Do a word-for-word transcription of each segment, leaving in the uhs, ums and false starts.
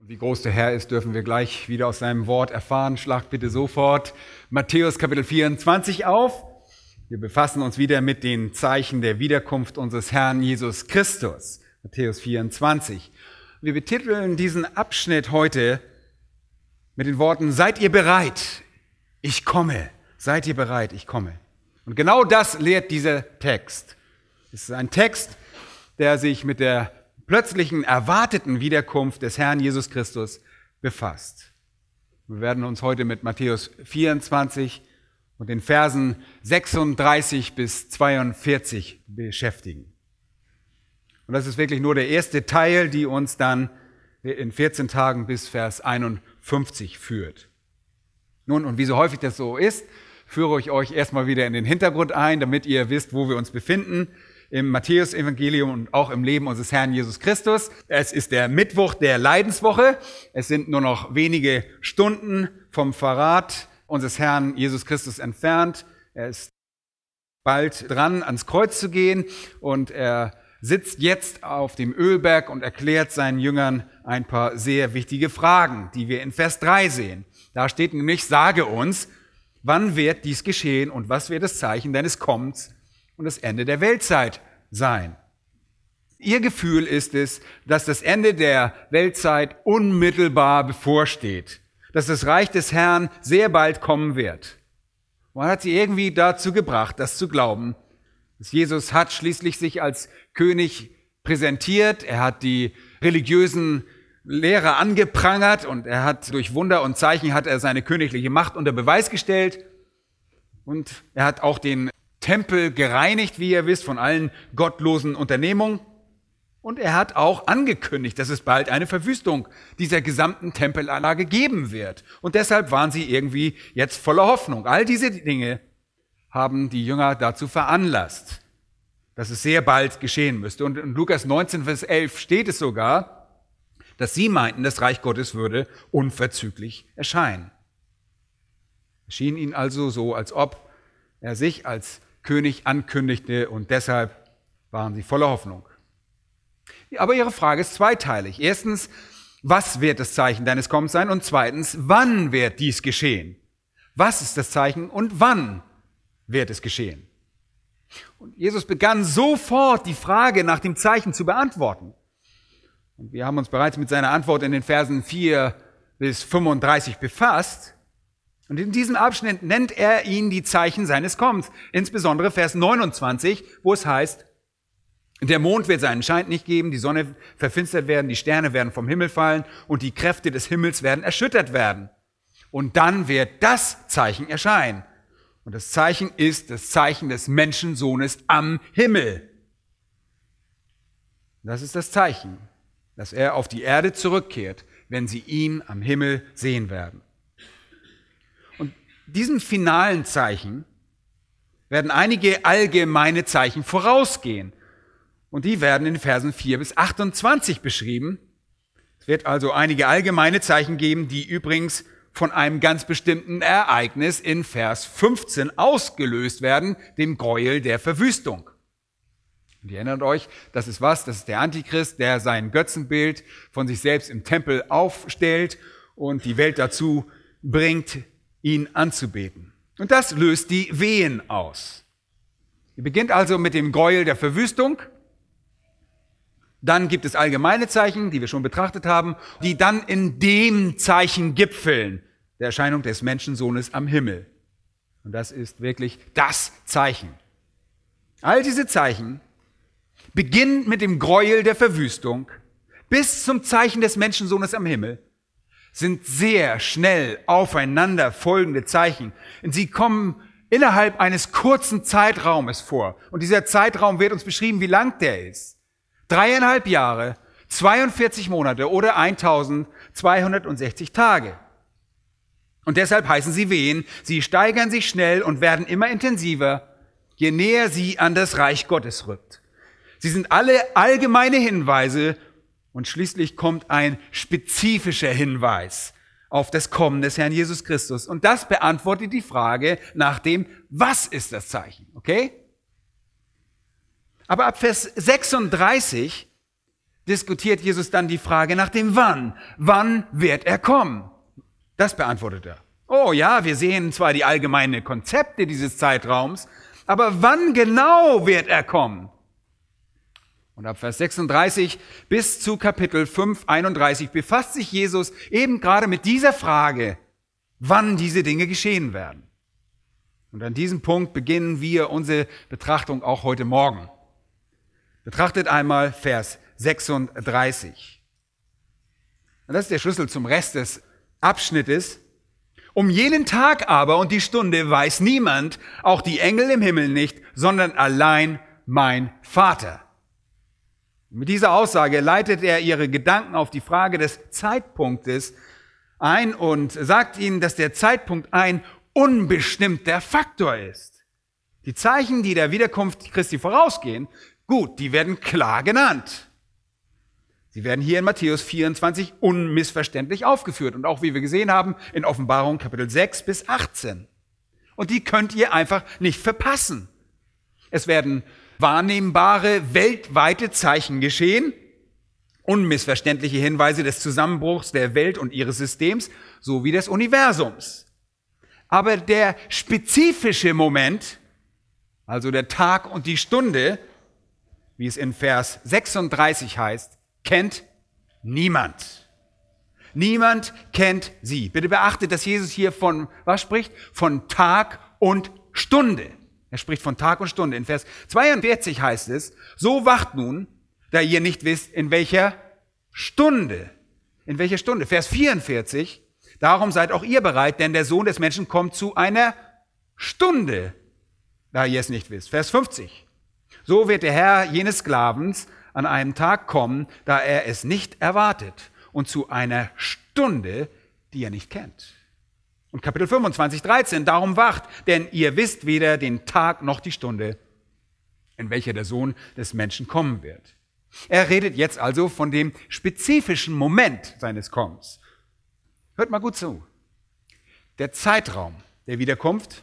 Wie groß der Herr ist, dürfen wir gleich wieder aus seinem Wort erfahren. Schlagt bitte sofort Matthäus Kapitel vierundzwanzig auf. Wir befassen uns wieder mit den Zeichen der Wiederkunft unseres Herrn Jesus Christus. Matthäus vierundzwanzig. Wir betiteln diesen Abschnitt heute mit den Worten: Seid ihr bereit? Ich komme. Seid ihr bereit? Ich komme. Und genau das lehrt dieser Text. Es ist ein Text, der sich mit der plötzlichen erwarteten Wiederkunft des Herrn Jesus Christus befasst. Wir werden uns heute mit Matthäus vierundzwanzig und den Versen sechsunddreißig bis zweiundvierzig beschäftigen. Und das ist wirklich nur der erste Teil, die uns dann in vierzehn Tagen bis Vers einundfünfzig führt. Nun, und wie so häufig das so ist, führe ich euch erstmal wieder in den Hintergrund ein, damit ihr wisst, wo wir uns befinden. Im Matthäus-Evangelium und auch im Leben unseres Herrn Jesus Christus. Es ist der Mittwoch der Leidenswoche. Es sind nur noch wenige Stunden vom Verrat unseres Herrn Jesus Christus entfernt. Er ist bald dran, ans Kreuz zu gehen und er sitzt jetzt auf dem Ölberg und erklärt seinen Jüngern ein paar sehr wichtige Fragen, die wir in Vers drei sehen. Da steht nämlich: Sage uns, wann wird dies geschehen und was wird das Zeichen deines Kommens und das Ende der Weltzeit sein? Ihr Gefühl ist es, dass das Ende der Weltzeit unmittelbar bevorsteht, dass das Reich des Herrn sehr bald kommen wird. Man hat sie irgendwie dazu gebracht, das zu glauben. Dass Jesus hat schließlich sich als König präsentiert, er hat die religiösen Lehrer angeprangert und er hat durch Wunder und Zeichen hat er seine königliche Macht unter Beweis gestellt und er hat auch den Tempel gereinigt, wie ihr wisst, von allen gottlosen Unternehmungen. Und er hat auch angekündigt, dass es bald eine Verwüstung dieser gesamten Tempelanlage geben wird. Und deshalb waren sie irgendwie jetzt voller Hoffnung. All diese Dinge haben die Jünger dazu veranlasst, dass es sehr bald geschehen müsste. Und in Lukas neunzehn, Vers elf steht es sogar, dass sie meinten, das Reich Gottes würde unverzüglich erscheinen. Es schien ihnen also so, als ob er sich als König ankündigte und deshalb waren sie voller Hoffnung. Aber ihre Frage ist zweiteilig. Erstens, was wird das Zeichen deines Kommens sein? Und zweitens, wann wird dies geschehen? Was ist das Zeichen und wann wird es geschehen? Und Jesus begann sofort die Frage nach dem Zeichen zu beantworten. Und wir haben uns bereits mit seiner Antwort in den Versen vier bis fünfunddreißig befasst. Und in diesem Abschnitt nennt er ihnen die Zeichen seines Kommens. Insbesondere Vers neunundzwanzig, wo es heißt: Der Mond wird seinen Schein nicht geben, die Sonne verfinstert werden, die Sterne werden vom Himmel fallen und die Kräfte des Himmels werden erschüttert werden. Und dann wird das Zeichen erscheinen. Und das Zeichen ist das Zeichen des Menschensohnes am Himmel. Das ist das Zeichen, dass er auf die Erde zurückkehrt, wenn sie ihn am Himmel sehen werden. Diesem finalen Zeichen werden einige allgemeine Zeichen vorausgehen. Und die werden in den Versen vier bis achtundzwanzig beschrieben. Es wird also einige allgemeine Zeichen geben, die übrigens von einem ganz bestimmten Ereignis in Vers fünfzehn ausgelöst werden, dem Gräuel der Verwüstung. Und ihr erinnert euch, das ist was? Das ist der Antichrist, der sein Götzenbild von sich selbst im Tempel aufstellt und die Welt dazu bringt, ihn anzubeten. Und das löst die Wehen aus. Sie beginnt also mit dem Gräuel der Verwüstung. Dann gibt es allgemeine Zeichen, die wir schon betrachtet haben, die dann in dem Zeichen gipfeln, der Erscheinung des Menschensohnes am Himmel. Und das ist wirklich das Zeichen. All diese Zeichen beginnen mit dem Gräuel der Verwüstung bis zum Zeichen des Menschensohnes am Himmel, sind sehr schnell aufeinander folgende Zeichen. Und sie kommen innerhalb eines kurzen Zeitraumes vor. Und dieser Zeitraum wird uns beschrieben, wie lang der ist. Dreieinhalb Jahre, zweiundvierzig Monate oder eintausendzweihundertsechzig Tage. Und deshalb heißen sie Wehen. Sie steigern sich schnell und werden immer intensiver, je näher sie an das Reich Gottes rückt. Sie sind alle allgemeine Hinweise. Und schließlich kommt ein spezifischer Hinweis auf das Kommen des Herrn Jesus Christus. Und das beantwortet die Frage nach dem, was ist das Zeichen? Okay? Aber ab Vers sechsunddreißig diskutiert Jesus dann die Frage nach dem Wann. Wann wird er kommen? Das beantwortet er. Oh ja, wir sehen zwar die allgemeinen Konzepte dieses Zeitraums, aber wann genau wird er kommen? Und ab Vers sechsunddreißig bis zu Kapitel fünf, einunddreißig befasst sich Jesus eben gerade mit dieser Frage, wann diese Dinge geschehen werden. Und an diesem Punkt beginnen wir unsere Betrachtung auch heute Morgen. Betrachtet einmal Vers sechsunddreißig. Und das ist der Schlüssel zum Rest des Abschnittes. Um jenen Tag aber und die Stunde weiß niemand, auch die Engel im Himmel nicht, sondern allein mein Vater. Mit dieser Aussage leitet er ihre Gedanken auf die Frage des Zeitpunktes ein und sagt ihnen, dass der Zeitpunkt ein unbestimmter Faktor ist. Die Zeichen, die der Wiederkunft Christi vorausgehen, gut, die werden klar genannt. Sie werden hier in Matthäus vierundzwanzig unmissverständlich aufgeführt und auch, wie wir gesehen haben, in Offenbarung Kapitel sechs bis achtzehn. Und die könnt ihr einfach nicht verpassen. Es werden wahrnehmbare, weltweite Zeichen geschehen, unmissverständliche Hinweise des Zusammenbruchs der Welt und ihres Systems sowie des Universums. Aber der spezifische Moment, also der Tag und die Stunde, wie es in Vers sechsunddreißig heißt, kennt niemand. Niemand kennt sie. Bitte beachtet, dass Jesus hier von, was spricht? Von Tag und Stunde. Er spricht von Tag und Stunde. In Vers zweiundvierzig heißt es, so wacht nun, da ihr nicht wisst, in welcher Stunde. In welcher Stunde? Vers vierundvierzig, darum seid auch ihr bereit, denn der Sohn des Menschen kommt zu einer Stunde, da ihr es nicht wisst. Vers fünfzig, so wird der Herr jenes Sklavens an einem Tag kommen, da er es nicht erwartet und zu einer Stunde, die er nicht kennt. Und Kapitel fünfundzwanzig, dreizehn, darum wacht, denn ihr wisst weder den Tag noch die Stunde, in welcher der Sohn des Menschen kommen wird. Er redet jetzt also von dem spezifischen Moment seines Kommens. Hört mal gut zu. Der Zeitraum der Wiederkunft,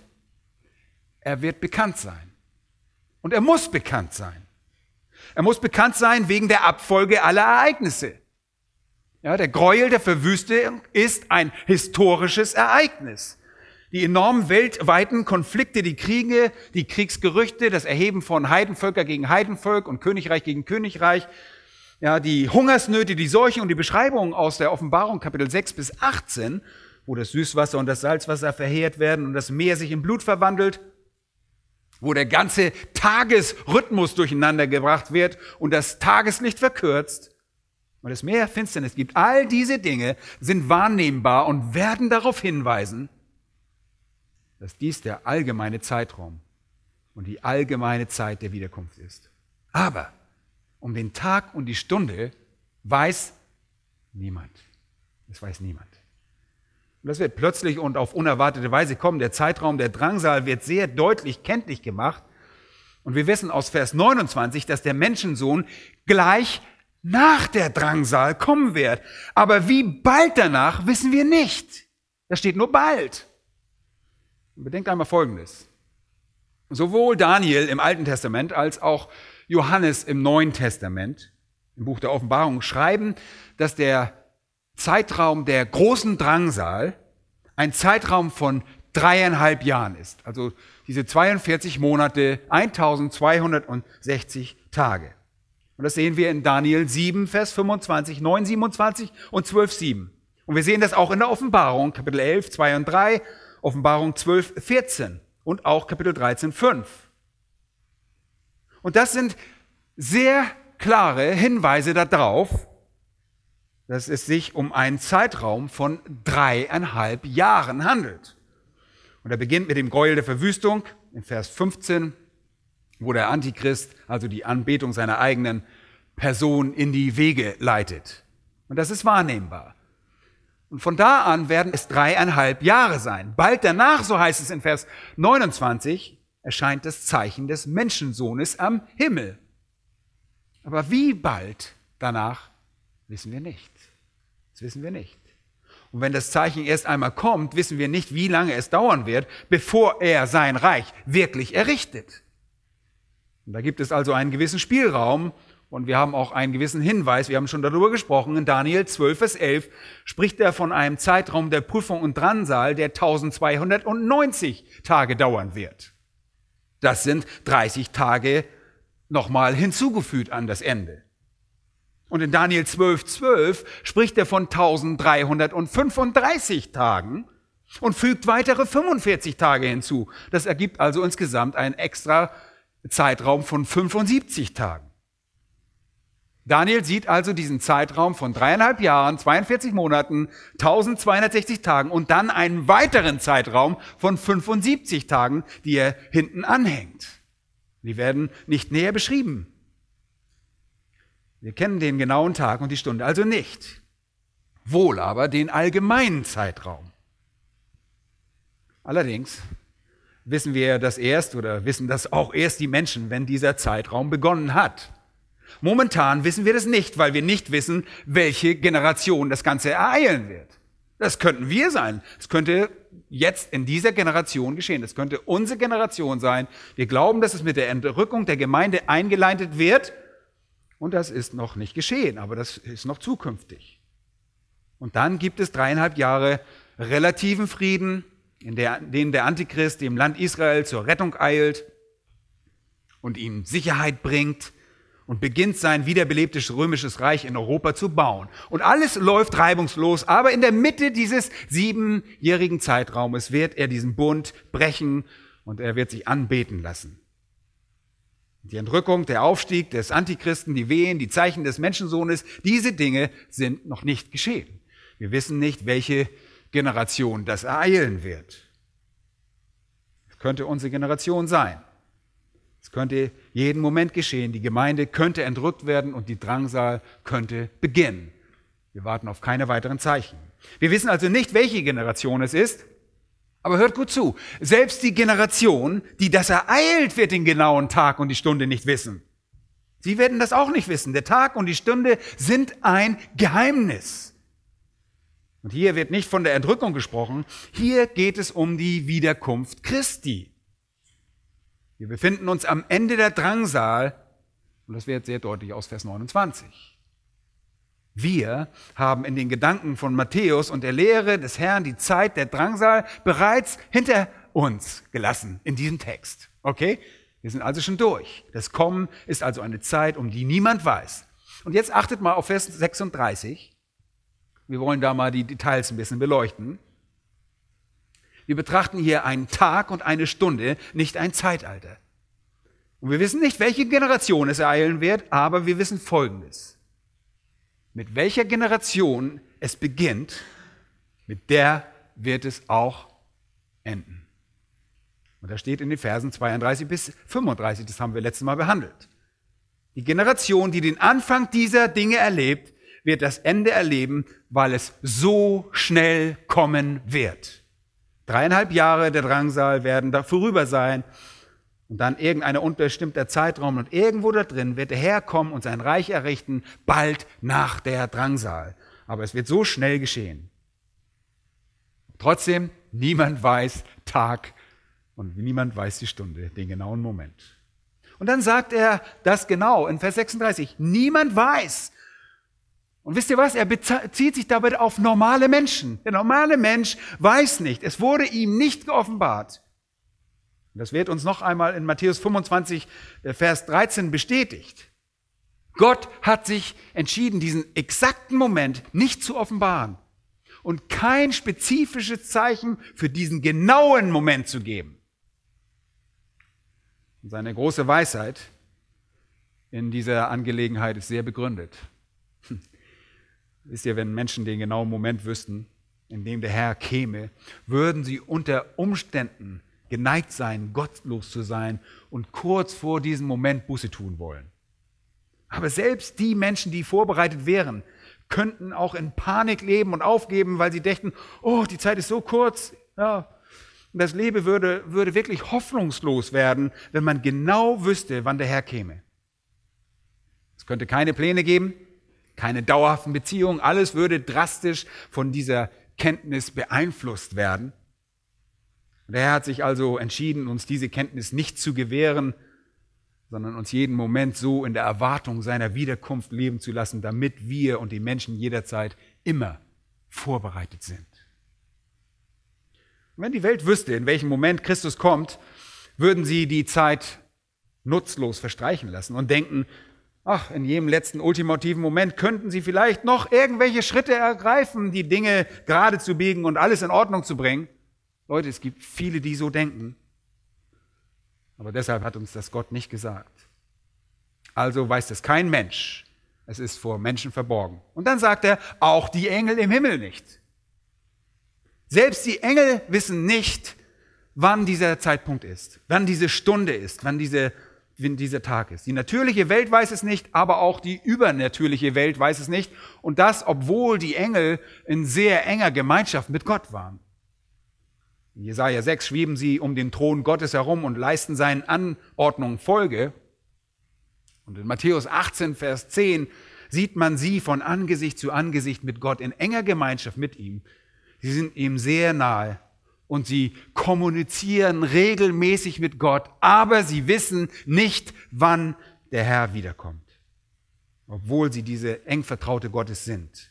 er wird bekannt sein. Und er muss bekannt sein. Er muss bekannt sein wegen der Abfolge aller Ereignisse. Ja, der Gräuel der Verwüstung ist ein historisches Ereignis. Die enormen weltweiten Konflikte, die Kriege, die Kriegsgerüchte, das Erheben von Heidenvölker gegen Heidenvolk und Königreich gegen Königreich, ja, die Hungersnöte, die Seuchen und die Beschreibungen aus der Offenbarung Kapitel sechs bis achtzehn, wo das Süßwasser und das Salzwasser verheert werden und das Meer sich in Blut verwandelt, wo der ganze Tagesrhythmus durcheinander gebracht wird und das Tageslicht verkürzt und es mehr Finsternis gibt. All diese Dinge sind wahrnehmbar und werden darauf hinweisen, dass dies der allgemeine Zeitraum und die allgemeine Zeit der Wiederkunft ist. Aber um den Tag und die Stunde weiß niemand. Das weiß niemand. Und das wird plötzlich und auf unerwartete Weise kommen. Der Zeitraum der Drangsal wird sehr deutlich kenntlich gemacht. Und wir wissen aus Vers neunundzwanzig, dass der Menschensohn gleich nach der Drangsal kommen wird. Aber wie bald danach, wissen wir nicht. Da steht nur bald. Und bedenkt einmal Folgendes. Sowohl Daniel im Alten Testament als auch Johannes im Neuen Testament, im Buch der Offenbarung, schreiben, dass der Zeitraum der großen Drangsal ein Zeitraum von dreieinhalb Jahren ist. Also diese zweiundvierzig Monate, eintausendzweihundertsechzig Tage. Und das sehen wir in Daniel sieben, Vers fünfundzwanzig, neun, siebenundzwanzig und zwölf, sieben. Und wir sehen das auch in der Offenbarung, Kapitel elf, zwei und drei, Offenbarung zwölf, vierzehn und auch Kapitel dreizehn, fünf. Und das sind sehr klare Hinweise darauf, dass es sich um einen Zeitraum von dreieinhalb Jahren handelt. Und er beginnt mit dem Gräuel der Verwüstung in Vers fünfzehn, wo der Antichrist also die Anbetung seiner eigenen Person in die Wege leitet. Und das ist wahrnehmbar. Und von da an werden es dreieinhalb Jahre sein. Bald danach, so heißt es in Vers neunundzwanzig, erscheint das Zeichen des Menschensohnes am Himmel. Aber wie bald danach, wissen wir nicht. Das wissen wir nicht. Und wenn das Zeichen erst einmal kommt, wissen wir nicht, wie lange es dauern wird, bevor er sein Reich wirklich errichtet. Und da gibt es also einen gewissen Spielraum, Und wir haben auch einen gewissen Hinweis, wir haben schon darüber gesprochen, in Daniel zwölf, Vers elf spricht er von einem Zeitraum der Prüfung und Drangsal, der eintausendzweihundertneunzig Tage dauern wird. Das sind dreißig Tage nochmal hinzugefügt an das Ende. Und in Daniel zwölf, zwölf spricht er von eintausenddreihundertfünfunddreißig Tagen und fügt weitere fünfundvierzig Tage hinzu. Das ergibt also insgesamt einen extra Zeitraum von fünfundsiebzig Tagen. Daniel sieht also diesen Zeitraum von dreieinhalb Jahren, zweiundvierzig Monaten, eintausendzweihundertsechzig Tagen und dann einen weiteren Zeitraum von fünfundsiebzig Tagen, die er hinten anhängt. Die werden nicht näher beschrieben. Wir kennen den genauen Tag und die Stunde also nicht. Wohl aber den allgemeinen Zeitraum. Allerdings wissen wir das erst oder wissen das auch erst die Menschen, wenn dieser Zeitraum begonnen hat. Momentan wissen wir das nicht, weil wir nicht wissen, welche Generation das Ganze ereilen wird. Das könnten wir sein. Es könnte jetzt in dieser Generation geschehen. Das könnte unsere Generation sein. Wir glauben, dass es mit der Entrückung der Gemeinde eingeleitet wird. Und das ist noch nicht geschehen, aber das ist noch zukünftig. Und dann gibt es dreieinhalb Jahre relativen Frieden, in denen der Antichrist dem Land Israel zur Rettung eilt und ihm Sicherheit bringt und beginnt sein wiederbelebtes römisches Reich in Europa zu bauen. Und alles läuft reibungslos, aber in der Mitte dieses siebenjährigen Zeitraumes wird er diesen Bund brechen und er wird sich anbeten lassen. Die Entrückung, der Aufstieg des Antichristen, die Wehen, die Zeichen des Menschensohnes, diese Dinge sind noch nicht geschehen. Wir wissen nicht, welche Generation das ereilen wird. Es könnte unsere Generation sein. Es könnte jeden Moment geschehen. Die Gemeinde könnte entrückt werden und die Drangsal könnte beginnen. Wir warten auf keine weiteren Zeichen. Wir wissen also nicht, welche Generation es ist, aber hört gut zu. Selbst die Generation, die das ereilt, wird den genauen Tag und die Stunde nicht wissen. Sie werden das auch nicht wissen. Der Tag und die Stunde sind ein Geheimnis. Und hier wird nicht von der Entrückung gesprochen. Hier geht es um die Wiederkunft Christi. Wir befinden uns am Ende der Drangsal und das wird sehr deutlich aus Vers neunundzwanzig. Wir haben in den Gedanken von Matthäus und der Lehre des Herrn die Zeit der Drangsal bereits hinter uns gelassen in diesem Text. Okay? Wir sind also schon durch. Das Kommen ist also eine Zeit, um die niemand weiß. Und jetzt achtet mal auf Vers sechsunddreißig. Wir wollen da mal die Details ein bisschen beleuchten. Wir betrachten hier einen Tag und eine Stunde, nicht ein Zeitalter. Und wir wissen nicht, welche Generation es ereilen wird, aber wir wissen Folgendes. Mit welcher Generation es beginnt, mit der wird es auch enden. Und das steht in den Versen zweiunddreißig bis fünfunddreißig, das haben wir letztes Mal behandelt. Die Generation, die den Anfang dieser Dinge erlebt, wird das Ende erleben, weil es so schnell kommen wird. Dreieinhalb Jahre der Drangsal werden da vorüber sein und dann irgendein unbestimmter Zeitraum und irgendwo da drin wird der Herr kommen und sein Reich errichten, bald nach der Drangsal. Aber es wird so schnell geschehen. Trotzdem, niemand weiß Tag und niemand weiß die Stunde, den genauen Moment. Und dann sagt er das genau in Vers sechsunddreißig. Niemand weiß. Und wisst ihr was? Er bezieht sich dabei auf normale Menschen. Der normale Mensch weiß nicht. Es wurde ihm nicht geoffenbart. Und das wird uns noch einmal in Matthäus fünfundzwanzig, Vers dreizehn bestätigt. Gott hat sich entschieden, diesen exakten Moment nicht zu offenbaren und kein spezifisches Zeichen für diesen genauen Moment zu geben. Und seine große Weisheit in dieser Angelegenheit ist sehr begründet. Wisst ihr, wenn Menschen den genauen Moment wüssten, in dem der Herr käme, würden sie unter Umständen geneigt sein, gottlos zu sein und kurz vor diesem Moment Buße tun wollen. Aber selbst die Menschen, die vorbereitet wären, könnten auch in Panik leben und aufgeben, weil sie dächten, oh, die Zeit ist so kurz. Ja. Und das Leben würde, würde wirklich hoffnungslos werden, wenn man genau wüsste, wann der Herr käme. Es könnte keine Pläne geben, keine dauerhaften Beziehungen, alles würde drastisch von dieser Kenntnis beeinflusst werden. Und der Herr hat sich also entschieden, uns diese Kenntnis nicht zu gewähren, sondern uns jeden Moment so in der Erwartung seiner Wiederkunft leben zu lassen, damit wir und die Menschen jederzeit immer vorbereitet sind. Und wenn die Welt wüsste, in welchem Moment Christus kommt, würden sie die Zeit nutzlos verstreichen lassen und denken, ach, in jedem letzten ultimativen Moment könnten sie vielleicht noch irgendwelche Schritte ergreifen, die Dinge gerade zu biegen und alles in Ordnung zu bringen. Leute, es gibt viele, die so denken. Aber deshalb hat uns das Gott nicht gesagt. Also weiß das kein Mensch. Es ist vor Menschen verborgen. Und dann sagt er, auch die Engel im Himmel nicht. Selbst die Engel wissen nicht, wann dieser Zeitpunkt ist, wann diese Stunde ist, wann, diese, wann dieser Tag ist. Die natürliche Welt weiß es nicht, aber auch die übernatürliche Welt weiß es nicht. Und das, obwohl die Engel in sehr enger Gemeinschaft mit Gott waren. In Jesaja sechs schweben sie um den Thron Gottes herum und leisten seinen Anordnungen Folge. Und in Matthäus achtzehn, Vers zehn sieht man sie von Angesicht zu Angesicht mit Gott in enger Gemeinschaft mit ihm. Sie sind ihm sehr nahe und sie kommunizieren regelmäßig mit Gott, aber sie wissen nicht, wann der Herr wiederkommt, obwohl sie diese eng vertraute Gottes sind.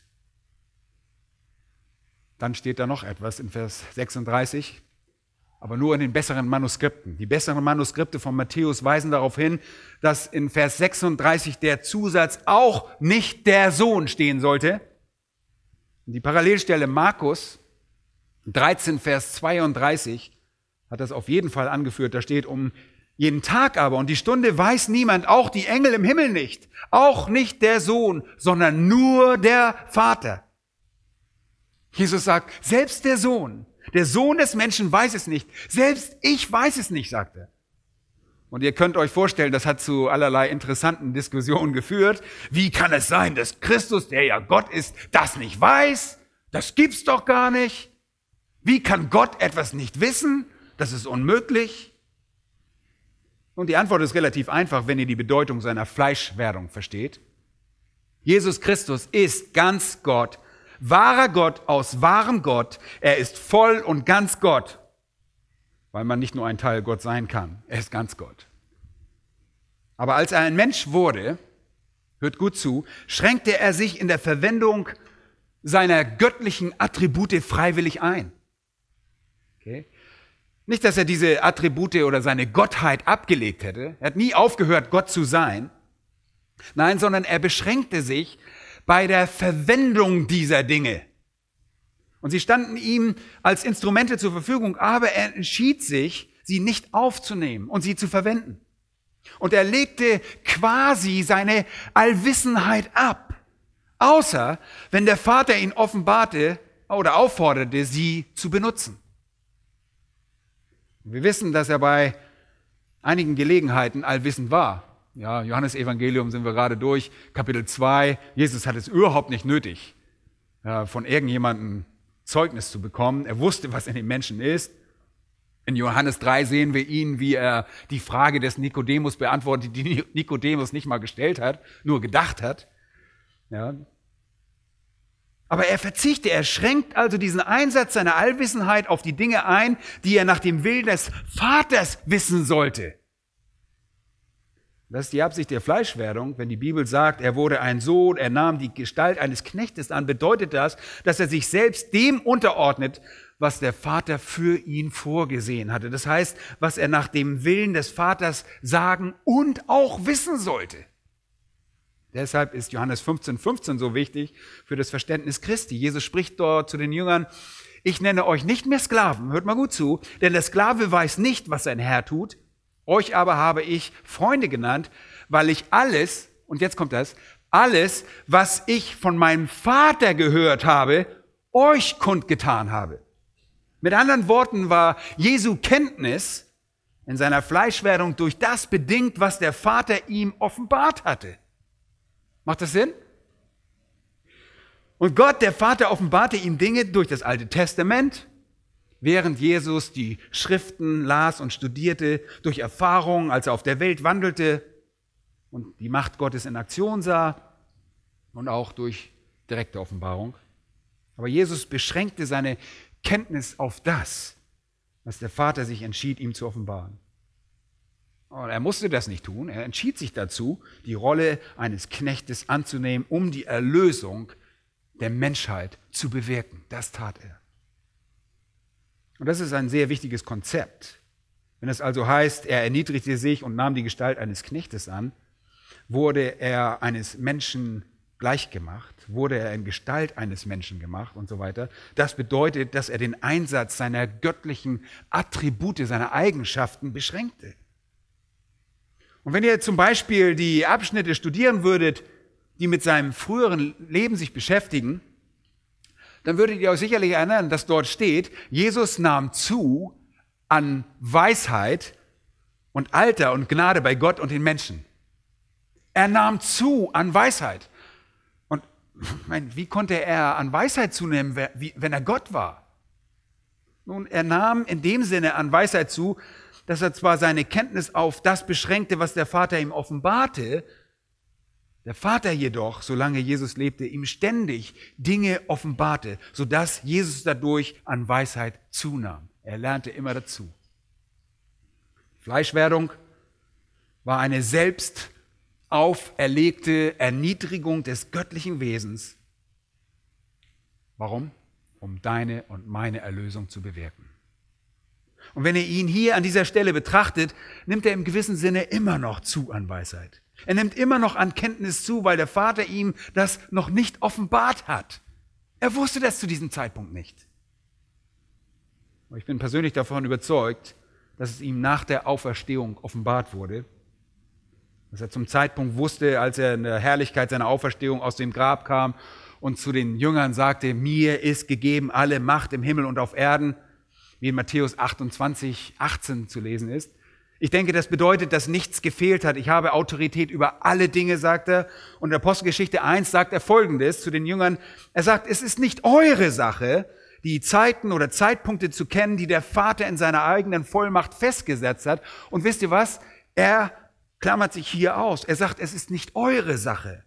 Dann steht da noch etwas in Vers sechsunddreißig, aber nur in den besseren Manuskripten. Die besseren Manuskripte von Matthäus weisen darauf hin, dass in Vers sechsunddreißig der Zusatz auch nicht der Sohn stehen sollte. Die Parallelstelle Markus dreizehn, Vers zweiunddreißig hat das auf jeden Fall angeführt. Da steht, um jeden Tag aber und die Stunde weiß niemand, auch die Engel im Himmel nicht, auch nicht der Sohn, sondern nur der Vater. Jesus sagt, selbst der Sohn, der Sohn des Menschen weiß es nicht. Selbst ich weiß es nicht, sagt er. Und ihr könnt euch vorstellen, das hat zu allerlei interessanten Diskussionen geführt. Wie kann es sein, dass Christus, der ja Gott ist, das nicht weiß? Das gibt's doch gar nicht. Wie kann Gott etwas nicht wissen? Das ist unmöglich. Und die Antwort ist relativ einfach, wenn ihr die Bedeutung seiner Fleischwerdung versteht. Jesus Christus ist ganz Gott, wahrer Gott aus wahrem Gott. Er ist voll und ganz Gott, weil man nicht nur ein Teil Gott sein kann. Er ist ganz Gott. Aber als er ein Mensch wurde, hört gut zu, schränkte er sich in der Verwendung seiner göttlichen Attribute freiwillig ein. Okay? Nicht, dass er diese Attribute oder seine Gottheit abgelegt hätte. Er hat nie aufgehört, Gott zu sein. Nein, sondern er beschränkte sich bei der Verwendung dieser Dinge. Und sie standen ihm als Instrumente zur Verfügung, aber er entschied sich, sie nicht aufzunehmen und sie zu verwenden. Und er legte quasi seine Allwissenheit ab, außer wenn der Vater ihn offenbarte oder aufforderte, sie zu benutzen. Wir wissen, dass er bei einigen Gelegenheiten allwissend war. Ja, Johannesevangelium sind wir gerade durch, Kapitel zwei. Jesus hat es überhaupt nicht nötig, von irgendjemandem Zeugnis zu bekommen. Er wusste, was in den Menschen ist. In Johannes drei sehen wir ihn, wie er die Frage des Nikodemus beantwortet, die Nikodemus nicht mal gestellt hat, nur gedacht hat. Ja. Aber er verzichtet, er schränkt also diesen Einsatz seiner Allwissenheit auf die Dinge ein, die er nach dem Willen des Vaters wissen sollte. Das ist die Absicht der Fleischwerdung. Wenn die Bibel sagt, er wurde ein Sohn, er nahm die Gestalt eines Knechtes an, bedeutet das, dass er sich selbst dem unterordnet, was der Vater für ihn vorgesehen hatte. Das heißt, was er nach dem Willen des Vaters sagen und auch wissen sollte. Deshalb ist Johannes fünfzehn, fünfzehn so wichtig für das Verständnis Christi. Jesus spricht dort zu den Jüngern, ich nenne euch nicht mehr Sklaven, hört mal gut zu, denn der Sklave weiß nicht, was sein Herr tut. Euch aber habe ich Freunde genannt, weil ich alles, und jetzt kommt das, alles, was ich von meinem Vater gehört habe, euch kundgetan habe. Mit anderen Worten war Jesu Kenntnis in seiner Fleischwerdung durch das bedingt, was der Vater ihm offenbart hatte. Macht das Sinn? Und Gott, der Vater, offenbarte ihm Dinge durch das Alte Testament, während Jesus die Schriften las und studierte, durch Erfahrungen, als er auf der Welt wandelte und die Macht Gottes in Aktion sah und auch durch direkte Offenbarung. Aber Jesus beschränkte seine Kenntnis auf das, was der Vater sich entschied, ihm zu offenbaren. Und er musste das nicht tun. Er entschied sich dazu, die Rolle eines Knechtes anzunehmen, um die Erlösung der Menschheit zu bewirken. Das tat er. Und das ist ein sehr wichtiges Konzept. Wenn es also heißt, er erniedrigte sich und nahm die Gestalt eines Knechtes an, wurde er eines Menschen gleichgemacht, wurde er in Gestalt eines Menschen gemacht und so weiter. Das bedeutet, dass er den Einsatz seiner göttlichen Attribute, seiner Eigenschaften beschränkte. Und wenn ihr zum Beispiel die Abschnitte studieren würdet, die mit seinem früheren Leben sich beschäftigen, dann würdet ihr euch sicherlich erinnern, dass dort steht, Jesus nahm zu an Weisheit und Alter und Gnade bei Gott und den Menschen. Er nahm zu an Weisheit. Und ich meine, wie konnte er an Weisheit zunehmen, wenn er Gott war? Nun, er nahm in dem Sinne an Weisheit zu, dass er zwar seine Kenntnis auf das beschränkte, was der Vater ihm offenbarte, der Vater jedoch, solange Jesus lebte, ihm ständig Dinge offenbarte, sodass Jesus dadurch an Weisheit zunahm. Er lernte immer dazu. Fleischwerdung war eine selbst auferlegte Erniedrigung des göttlichen Wesens. Warum? Um deine und meine Erlösung zu bewirken. Und wenn ihr ihn hier an dieser Stelle betrachtet, nimmt er im gewissen Sinne immer noch zu an Weisheit. Er nimmt immer noch an Kenntnis zu, weil der Vater ihm das noch nicht offenbart hat. Er wusste das zu diesem Zeitpunkt nicht. Aber ich bin persönlich davon überzeugt, dass es ihm nach der Auferstehung offenbart wurde. Dass er zum Zeitpunkt wusste, als er in der Herrlichkeit seiner Auferstehung aus dem Grab kam und zu den Jüngern sagte, mir ist gegeben alle Macht im Himmel und auf Erden, wie in Matthäus achtundzwanzig, achtzehn zu lesen ist. Ich denke, das bedeutet, dass nichts gefehlt hat. Ich habe Autorität über alle Dinge, sagt er. Und in Apostelgeschichte eins sagt er Folgendes zu den Jüngern. Er sagt, es ist nicht eure Sache, die Zeiten oder Zeitpunkte zu kennen, die der Vater in seiner eigenen Vollmacht festgesetzt hat. Und wisst ihr was? Er klammert sich hier aus. Er sagt, es ist nicht eure Sache.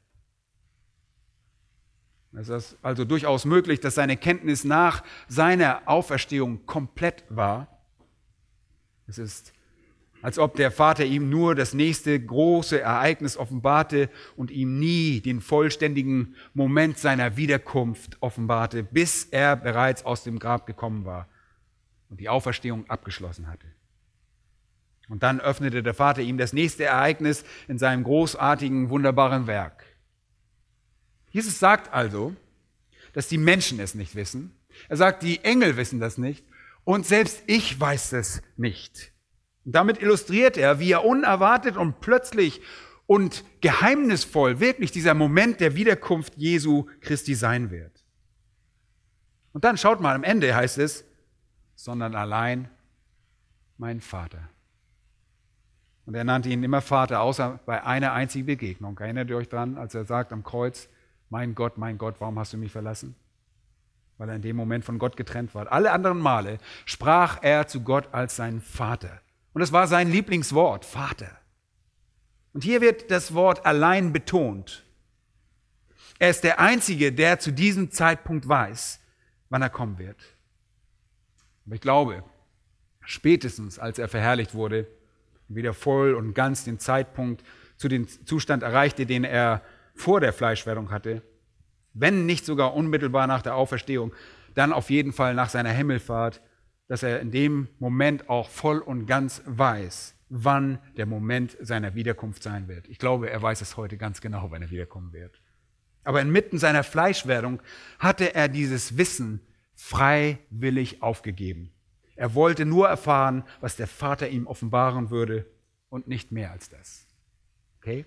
Es ist also durchaus möglich, dass seine Kenntnis nach seiner Auferstehung komplett war. Es ist, als ob der Vater ihm nur das nächste große Ereignis offenbarte und ihm nie den vollständigen Moment seiner Wiederkunft offenbarte, bis er bereits aus dem Grab gekommen war und die Auferstehung abgeschlossen hatte. Und dann öffnete der Vater ihm das nächste Ereignis in seinem großartigen, wunderbaren Werk. Jesus sagt also, dass die Menschen es nicht wissen. Er sagt, die Engel wissen das nicht und selbst ich weiß es nicht. Und damit illustriert er, wie er unerwartet und plötzlich und geheimnisvoll wirklich dieser Moment der Wiederkunft Jesu Christi sein wird. Und dann schaut mal, am Ende heißt es, sondern allein mein Vater. Und er nannte ihn immer Vater, außer bei einer einzigen Begegnung. Erinnert ihr euch dran, als er sagt am Kreuz, mein Gott, mein Gott, warum hast du mich verlassen? Weil er in dem Moment von Gott getrennt war. Alle anderen Male sprach er zu Gott als seinen Vater. Und das war sein Lieblingswort, Vater. Und hier wird das Wort allein betont. Er ist der Einzige, der zu diesem Zeitpunkt weiß, wann er kommen wird. Aber ich glaube, spätestens als er verherrlicht wurde, wieder voll und ganz den Zeitpunkt zu dem Zustand erreichte, den er vor der Fleischwerdung hatte, wenn nicht sogar unmittelbar nach der Auferstehung, dann auf jeden Fall nach seiner Himmelfahrt, dass er in dem Moment auch voll und ganz weiß, wann der Moment seiner Wiederkunft sein wird. Ich glaube, er weiß es heute ganz genau, wann er wiederkommen wird. Aber inmitten seiner Fleischwerdung hatte er dieses Wissen freiwillig aufgegeben. Er wollte nur erfahren, was der Vater ihm offenbaren würde und nicht mehr als das. Okay?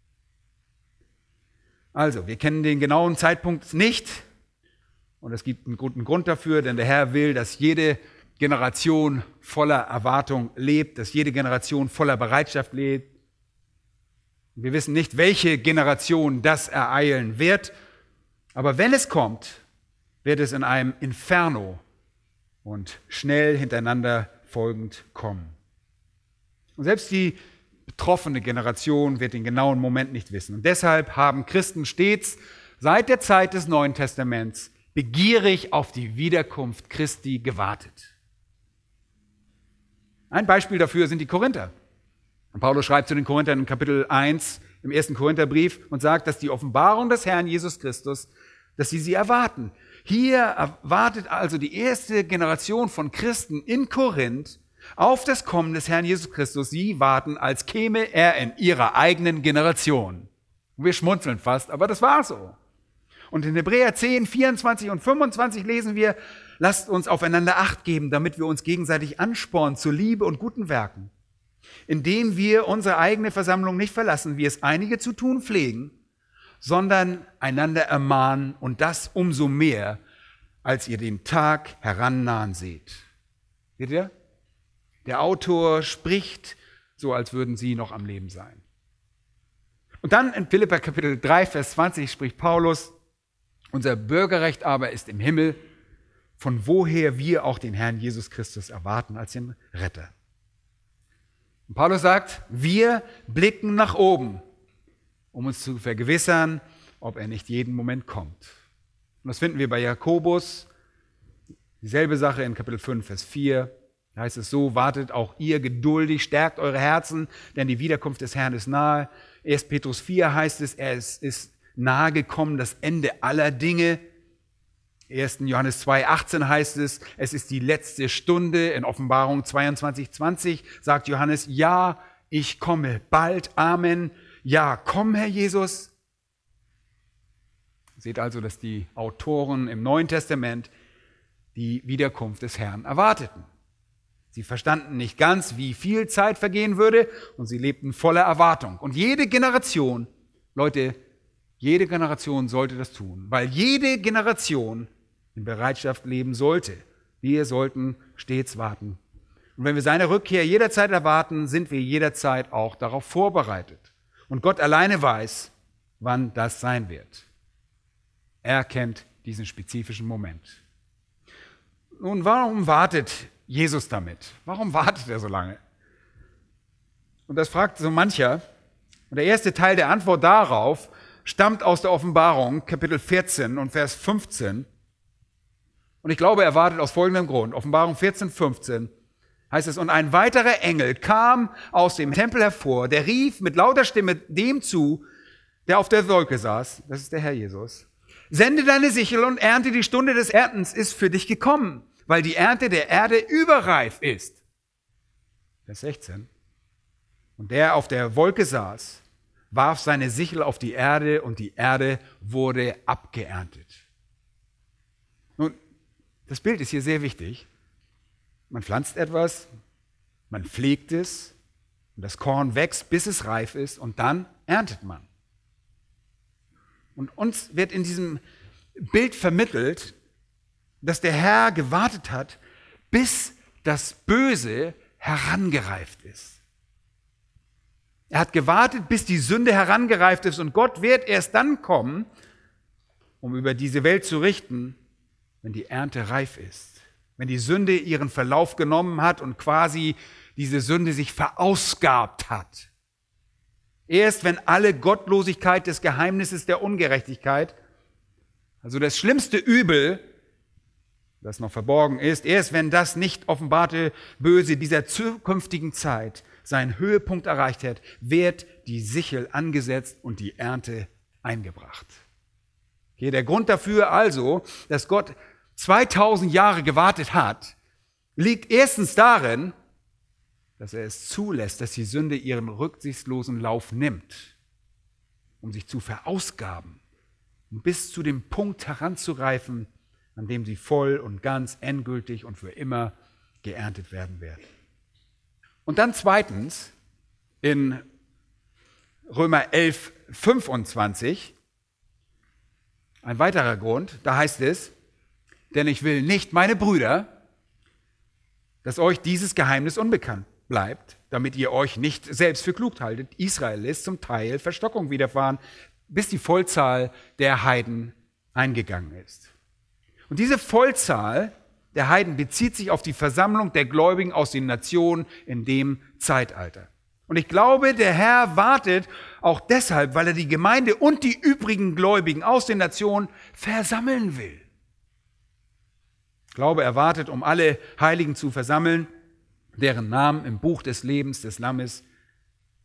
Also, wir kennen den genauen Zeitpunkt nicht und es gibt einen guten Grund dafür, denn der Herr will, dass jede Generation voller Erwartung lebt, dass jede Generation voller Bereitschaft lebt. Wir wissen nicht, welche Generation das ereilen wird, aber wenn es kommt, wird es in einem Inferno und schnell hintereinander folgend kommen. Und selbst die betroffene Generation wird den genauen Moment nicht wissen. Und deshalb haben Christen stets seit der Zeit des Neuen Testaments begierig auf die Wiederkunft Christi gewartet. Ein Beispiel dafür sind die Korinther. Und Paulus schreibt zu den Korinthern in Kapitel eins im ersten Korintherbrief und sagt, dass die Offenbarung des Herrn Jesus Christus, dass sie sie erwarten. Hier erwartet also die erste Generation von Christen in Korinth auf das Kommen des Herrn Jesus Christus. Sie warten, als käme er in ihrer eigenen Generation. Wir schmunzeln fast, aber das war so. Und in Hebräer zehn, vierundzwanzig und fünfundzwanzig lesen wir, lasst uns aufeinander Acht geben, damit wir uns gegenseitig anspornen zur Liebe und guten Werken, indem wir unsere eigene Versammlung nicht verlassen, wie es einige zu tun pflegen, sondern einander ermahnen und das umso mehr, als ihr den Tag herannahen seht. Seht ihr? Der Autor spricht so, als würden sie noch am Leben sein. Und dann in Philipper Kapitel drei, Vers zwanzig spricht Paulus, unser Bürgerrecht aber ist im Himmel, von woher wir auch den Herrn Jesus Christus erwarten als den Retter. Und Paulus sagt, wir blicken nach oben, um uns zu vergewissern, ob er nicht jeden Moment kommt. Und das finden wir bei Jakobus, dieselbe Sache in Kapitel fünf, Vers vier. Da heißt es so, wartet auch ihr geduldig, stärkt eure Herzen, denn die Wiederkunft des Herrn ist nahe. erster Petrus vier heißt es, er ist, ist nahe gekommen, das Ende aller Dinge. erster Johannes zwei, achtzehn heißt es, es ist die letzte Stunde. In Offenbarung zweiundzwanzig, zwanzig sagt Johannes, ja, ich komme bald, Amen. Ja, komm, Herr Jesus. Seht also, dass die Autoren im Neuen Testament die Wiederkunft des Herrn erwarteten. Sie verstanden nicht ganz, wie viel Zeit vergehen würde, und sie lebten voller Erwartung. Und jede Generation, Leute, jede Generation sollte das tun, weil jede Generation in Bereitschaft leben sollte. Wir sollten stets warten. Und wenn wir seine Rückkehr jederzeit erwarten, sind wir jederzeit auch darauf vorbereitet. Und Gott alleine weiß, wann das sein wird. Er kennt diesen spezifischen Moment. Nun, warum wartet Jesus damit? Warum wartet er so lange? Und das fragt so mancher. Und der erste Teil der Antwort darauf stammt aus der Offenbarung, Kapitel vierzehn und Vers fünfzehn. Und ich glaube, er wartet aus folgendem Grund. Offenbarung vierzehn, fünfzehn heißt es, und ein weiterer Engel kam aus dem Tempel hervor, der rief mit lauter Stimme dem zu, der auf der Wolke saß, das ist der Herr Jesus, sende deine Sichel und ernte, die Stunde des Erntens ist für dich gekommen, weil die Ernte der Erde überreif ist. Vers sechzehn. Und der auf der Wolke saß, warf seine Sichel auf die Erde und die Erde wurde abgeerntet. Nun, das Bild ist hier sehr wichtig. Man pflanzt etwas, man pflegt es und das Korn wächst, bis es reif ist und dann erntet man. Und uns wird in diesem Bild vermittelt, dass der Herr gewartet hat, bis das Böse herangereift ist. Er hat gewartet, bis die Sünde herangereift ist und Gott wird erst dann kommen, um über diese Welt zu richten, wenn die Ernte reif ist. Wenn die Sünde ihren Verlauf genommen hat und quasi diese Sünde sich verausgabt hat. Erst wenn alle Gottlosigkeit des Geheimnisses der Ungerechtigkeit, also das schlimmste Übel, das noch verborgen ist, erst wenn das nicht offenbarte Böse dieser zukünftigen Zeit seinen Höhepunkt erreicht hat, wird die Sichel angesetzt und die Ernte eingebracht. Okay, der Grund dafür also, dass Gott zweitausend Jahre gewartet hat, liegt erstens darin, dass er es zulässt, dass die Sünde ihren rücksichtslosen Lauf nimmt, um sich zu verausgaben und bis zu dem Punkt heranzureifen, an dem sie voll und ganz endgültig und für immer geerntet werden wird. Und dann zweitens in Römer elf, fünfundzwanzig, ein weiterer Grund, da heißt es, denn ich will nicht, meine Brüder, dass euch dieses Geheimnis unbekannt bleibt, damit ihr euch nicht selbst für klug haltet. Israel ist zum Teil Verstockung widerfahren, bis die Vollzahl der Heiden eingegangen ist. Und diese Vollzahl der Heiden bezieht sich auf die Versammlung der Gläubigen aus den Nationen in dem Zeitalter. Und ich glaube, der Herr wartet auch deshalb, weil er die Gemeinde und die übrigen Gläubigen aus den Nationen versammeln will. Ich glaube, er wartet, um alle Heiligen zu versammeln, deren Namen im Buch des Lebens des Lammes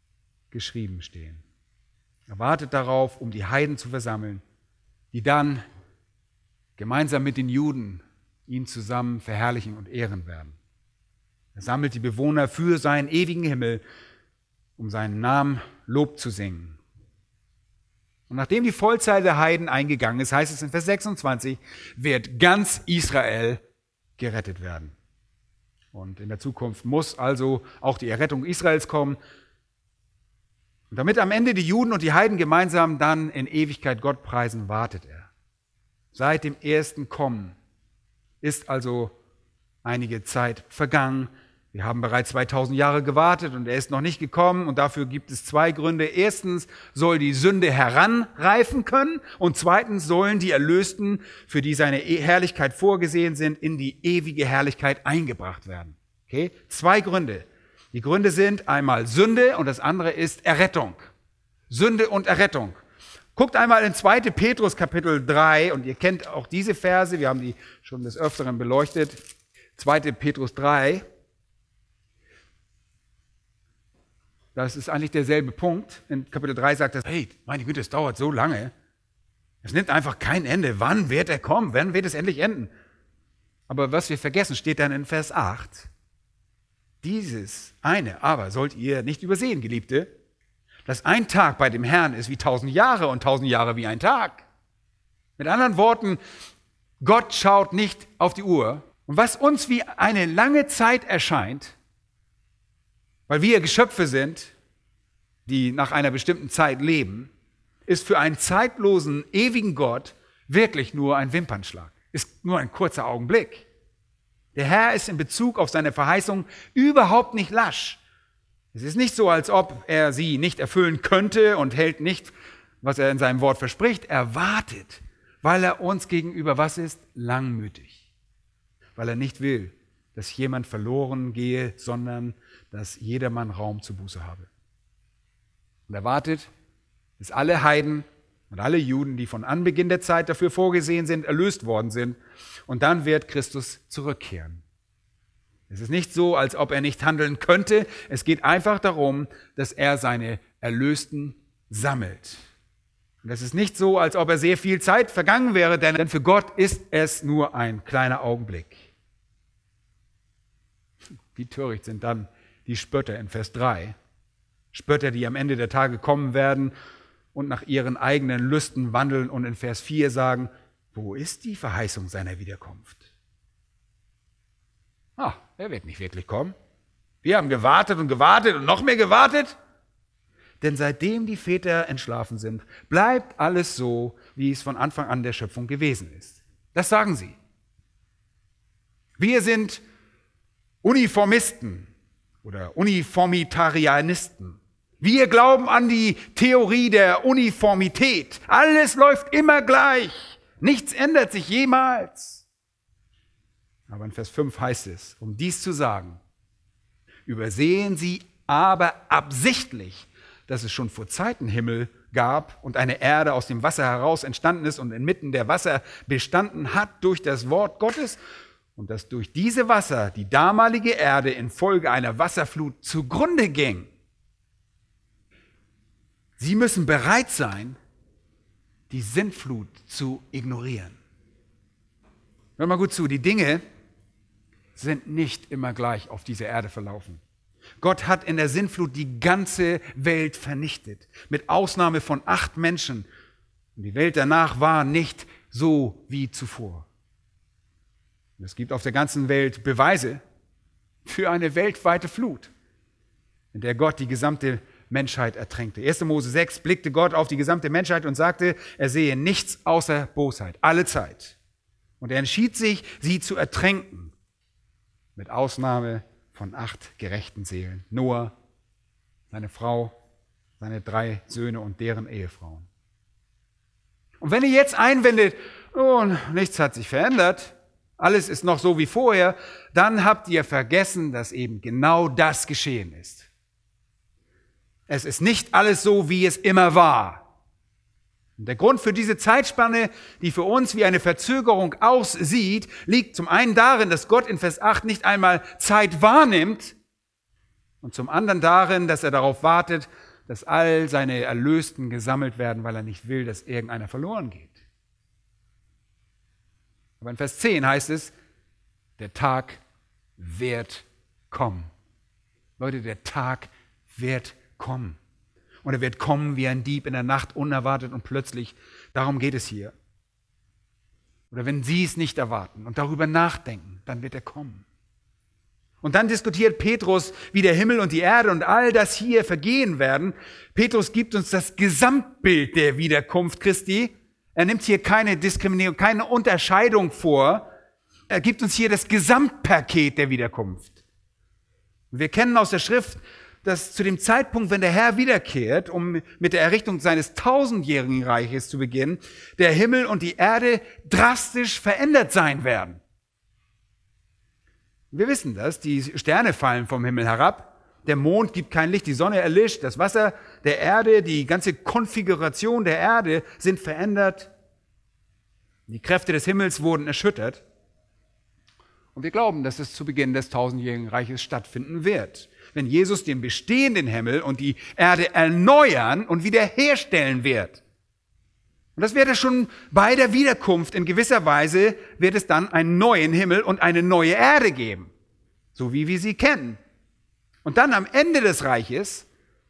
geschrieben stehen. Er wartet darauf, um die Heiden zu versammeln, die dann gemeinsam mit den Juden ihn zusammen verherrlichen und ehren werden. Er sammelt die Bewohner für seinen ewigen Himmel, um seinen Namen Lob zu singen. Und nachdem die Vollzahl der Heiden eingegangen ist, heißt es in Vers sechsundzwanzig, wird ganz Israel gerettet werden. Und in der Zukunft muss also auch die Errettung Israels kommen. Und damit am Ende die Juden und die Heiden gemeinsam dann in Ewigkeit Gott preisen, wartet er. Seit dem ersten Kommen ist also einige Zeit vergangen. Wir haben bereits zweitausend Jahre gewartet und er ist noch nicht gekommen und dafür gibt es zwei Gründe. Erstens soll die Sünde heranreifen können und zweitens sollen die Erlösten, für die seine Herrlichkeit vorgesehen sind, in die ewige Herrlichkeit eingebracht werden. Okay? Zwei Gründe. Die Gründe sind einmal Sünde und das andere ist Errettung. Sünde und Errettung. Guckt einmal in zweiten Petrus Kapitel drei und ihr kennt auch diese Verse, wir haben die schon des Öfteren beleuchtet. zweiten Petrus drei. Das ist eigentlich derselbe Punkt. In Kapitel drei sagt er, hey, meine Güte, es dauert so lange. Es nimmt einfach kein Ende. Wann wird er kommen? Wann wird es endlich enden? Aber was wir vergessen, steht dann in Vers acht. Dieses eine aber sollt ihr nicht übersehen, Geliebte, dass ein Tag bei dem Herrn ist wie tausend Jahre und tausend Jahre wie ein Tag. Mit anderen Worten, Gott schaut nicht auf die Uhr. Und was uns wie eine lange Zeit erscheint, weil wir Geschöpfe sind, die nach einer bestimmten Zeit leben, ist für einen zeitlosen, ewigen Gott wirklich nur ein Wimpernschlag. Ist nur ein kurzer Augenblick. Der Herr ist in Bezug auf seine Verheißung überhaupt nicht lasch. Es ist nicht so, als ob er sie nicht erfüllen könnte und hält nicht, was er in seinem Wort verspricht. Er wartet, weil er uns gegenüber was ist? Langmütig. Weil er nicht will, dass jemand verloren gehe, sondern dass jedermann Raum zur Buße habe. Und er wartet, bis alle Heiden und alle Juden, die von Anbeginn der Zeit dafür vorgesehen sind, erlöst worden sind. Und dann wird Christus zurückkehren. Es ist nicht so, als ob er nicht handeln könnte. Es geht einfach darum, dass er seine Erlösten sammelt. Und es ist nicht so, als ob er sehr viel Zeit vergangen wäre, denn für Gott ist es nur ein kleiner Augenblick. Wie töricht sind dann die Spötter in Vers drei. Spötter, die am Ende der Tage kommen werden und nach ihren eigenen Lüsten wandeln und in Vers vier sagen, wo ist die Verheißung seiner Wiederkunft? Ah, er wird nicht wirklich kommen. Wir haben gewartet und gewartet und noch mehr gewartet. Denn seitdem die Väter entschlafen sind, bleibt alles so, wie es von Anfang an der Schöpfung gewesen ist. Das sagen sie. Wir sind Uniformisten oder Uniformitarianisten. Wir glauben an die Theorie der Uniformität. Alles läuft immer gleich. Nichts ändert sich jemals. Aber in Vers fünf heißt es, um dies zu sagen, übersehen sie aber absichtlich, dass es schon vor Zeiten Himmel gab und eine Erde aus dem Wasser heraus entstanden ist und inmitten der Wasser bestanden hat durch das Wort Gottes und dass durch diese Wasser die damalige Erde infolge einer Wasserflut zugrunde ging. Sie müssen bereit sein, die Sintflut zu ignorieren. Hör mal gut zu, die Dinge sind nicht immer gleich auf dieser Erde verlaufen. Gott hat in der Sintflut die ganze Welt vernichtet, mit Ausnahme von acht Menschen. Und die Welt danach war nicht so wie zuvor. Und es gibt auf der ganzen Welt Beweise für eine weltweite Flut, in der Gott die gesamte Menschheit ertränkte. erster Mose sechs blickte Gott auf die gesamte Menschheit und sagte, er sehe nichts außer Bosheit, alle Zeit. Und er entschied sich, sie zu ertränken, mit Ausnahme von acht gerechten Seelen. Noah, seine Frau, seine drei Söhne und deren Ehefrauen. Und wenn ihr jetzt einwendet, oh, nichts hat sich verändert, alles ist noch so wie vorher, dann habt ihr vergessen, dass eben genau das geschehen ist. Es ist nicht alles so, wie es immer war. Und der Grund für diese Zeitspanne, die für uns wie eine Verzögerung aussieht, liegt zum einen darin, dass Gott in Vers acht nicht einmal Zeit wahrnimmt und zum anderen darin, dass er darauf wartet, dass all seine Erlösten gesammelt werden, weil er nicht will, dass irgendeiner verloren geht. Aber in Vers zehn heißt es, der Tag wird kommen. Leute, der Tag wird kommen. Und er wird kommen wie ein Dieb in der Nacht, unerwartet und plötzlich. Darum geht es hier. Oder wenn Sie es nicht erwarten und darüber nachdenken, dann wird er kommen. Und dann diskutiert Petrus, wie der Himmel und die Erde und all das hier vergehen werden. Petrus gibt uns das Gesamtbild der Wiederkunft Christi. Er nimmt hier keine Diskriminierung, keine Unterscheidung vor. Er gibt uns hier das Gesamtpaket der Wiederkunft. Wir kennen aus der Schrift, dass zu dem Zeitpunkt, wenn der Herr wiederkehrt, um mit der Errichtung seines tausendjährigen Reiches zu beginnen, der Himmel und die Erde drastisch verändert sein werden. Wir wissen das, die Sterne fallen vom Himmel herab, der Mond gibt kein Licht, die Sonne erlischt, das Wasser der Erde, die ganze Konfiguration der Erde sind verändert. Die Kräfte des Himmels wurden erschüttert. Und wir glauben, dass es zu Beginn des tausendjährigen Reiches stattfinden wird, wenn Jesus den bestehenden Himmel und die Erde erneuern und wiederherstellen wird. Und das wird er schon bei der Wiederkunft. In gewisser Weise wird es dann einen neuen Himmel und eine neue Erde geben, so wie wir sie kennen. Und dann am Ende des Reiches,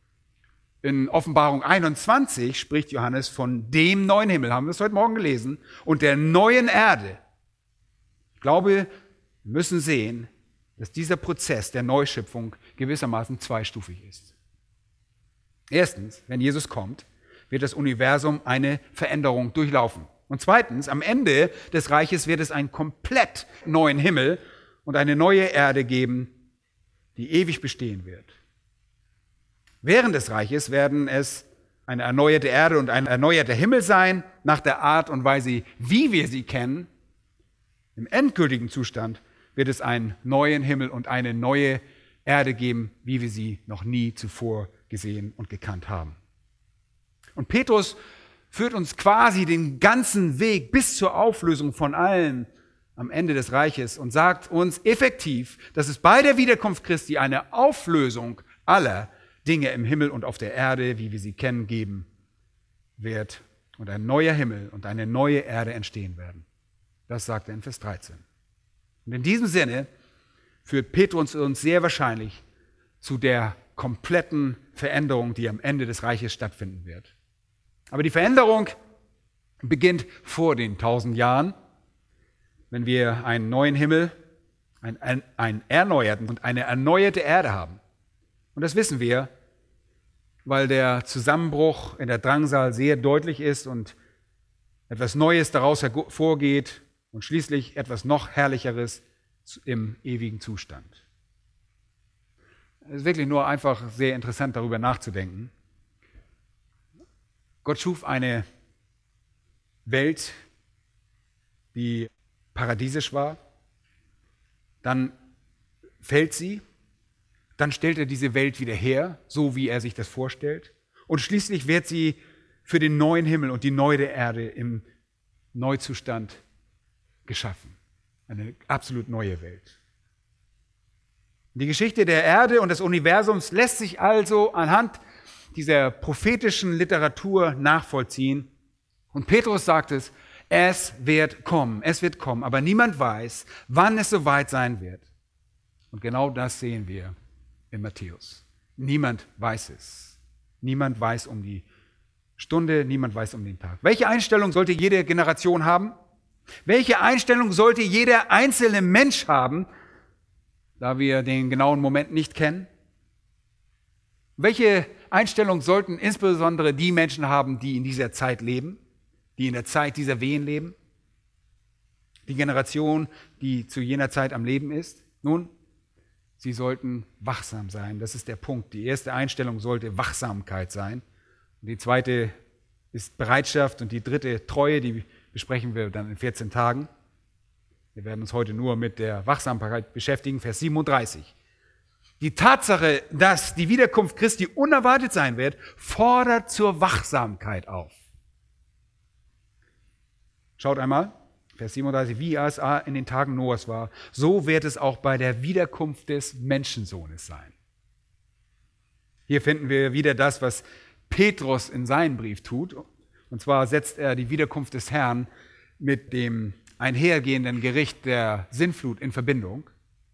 in Offenbarung einundzwanzig, spricht Johannes von dem neuen Himmel, haben wir es heute Morgen gelesen, und der neuen Erde. Ich glaube, wir müssen sehen, dass dieser Prozess der Neuschöpfung gewissermaßen zweistufig ist. Erstens, wenn Jesus kommt, wird das Universum eine Veränderung durchlaufen. Und zweitens, am Ende des Reiches wird es einen komplett neuen Himmel und eine neue Erde geben, die ewig bestehen wird. Während des Reiches werden es eine erneuerte Erde und ein erneuerter Himmel sein, nach der Art und Weise, wie wir sie kennen. Im endgültigen Zustand wird es einen neuen Himmel und eine neue Erde geben, wie wir sie noch nie zuvor gesehen und gekannt haben. Und Petrus führt uns quasi den ganzen Weg bis zur Auflösung von allen am Ende des Reiches und sagt uns effektiv, dass es bei der Wiederkunft Christi eine Auflösung aller Dinge im Himmel und auf der Erde, wie wir sie kennen, geben wird und ein neuer Himmel und eine neue Erde entstehen werden. Das sagt er in Vers dreizehn. Und in diesem Sinne führt Petrus uns sehr wahrscheinlich zu der kompletten Veränderung, die am Ende des Reiches stattfinden wird. Aber die Veränderung beginnt vor den tausend Jahren, wenn wir einen neuen Himmel, einen, einen, einen erneuerten und eine erneuerte Erde haben. Und das wissen wir, weil der Zusammenbruch in der Drangsal sehr deutlich ist und etwas Neues daraus hervorgeht und schließlich etwas noch Herrlicheres im ewigen Zustand. Es ist wirklich nur einfach sehr interessant, darüber nachzudenken. Gott schuf eine Welt, die paradiesisch war, dann fällt sie, dann stellt er diese Welt wieder her, so wie er sich das vorstellt, und schließlich wird sie für den neuen Himmel und die neue Erde im Neuzustand geschaffen. Eine absolut neue Welt. Die Geschichte der Erde und des Universums lässt sich also anhand dieser prophetischen Literatur nachvollziehen. Und Petrus sagt es, es wird kommen, es wird kommen, aber niemand weiß, wann es soweit sein wird. Und genau das sehen wir in Matthäus. Niemand weiß es. Niemand weiß um die Stunde, niemand weiß um den Tag. Welche Einstellung sollte jede Generation haben? Welche Einstellung sollte jeder einzelne Mensch haben, da wir den genauen Moment nicht kennen? Welche Einstellung sollten insbesondere die Menschen haben, die in dieser Zeit leben, die in der Zeit dieser Wehen leben? Die Generation, die zu jener Zeit am Leben ist? Nun, sie sollten wachsam sein. Das ist der Punkt. Die erste Einstellung sollte Wachsamkeit sein. Und die zweite ist Bereitschaft und die dritte Treue, die besprechen wir dann in vierzehn Tagen. Wir werden uns heute nur mit der Wachsamkeit beschäftigen, Vers siebenunddreißig. Die Tatsache, dass die Wiederkunft Christi unerwartet sein wird, fordert zur Wachsamkeit auf. Schaut einmal, Vers siebenunddreißig, wie es in den Tagen Noahs war, so wird es auch bei der Wiederkunft des Menschensohnes sein. Hier finden wir wieder das, was Petrus in seinem Brief tut. Und zwar setzt er die Wiederkunft des Herrn mit dem einhergehenden Gericht der Sintflut in Verbindung.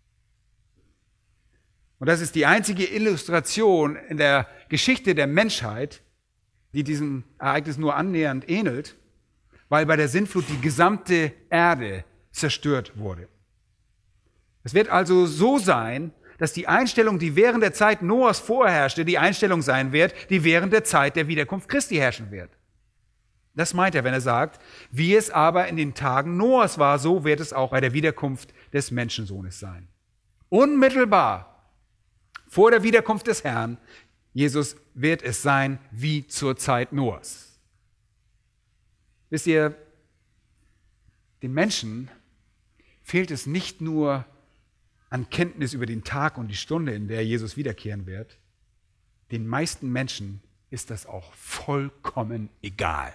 Und das ist die einzige Illustration in der Geschichte der Menschheit, die diesem Ereignis nur annähernd ähnelt, weil bei der Sintflut die gesamte Erde zerstört wurde. Es wird also so sein, dass die Einstellung, die während der Zeit Noahs vorherrschte, die Einstellung sein wird, die während der Zeit der Wiederkunft Christi herrschen wird. Das meint er, wenn er sagt, wie es aber in den Tagen Noahs war, so wird es auch bei der Wiederkunft des Menschensohnes sein. Unmittelbar vor der Wiederkunft des Herrn, Jesus, wird es sein wie zur Zeit Noahs. Wisst ihr, den Menschen fehlt es nicht nur an Kenntnis über den Tag und die Stunde, in der Jesus wiederkehren wird. Den meisten Menschen ist das auch vollkommen egal.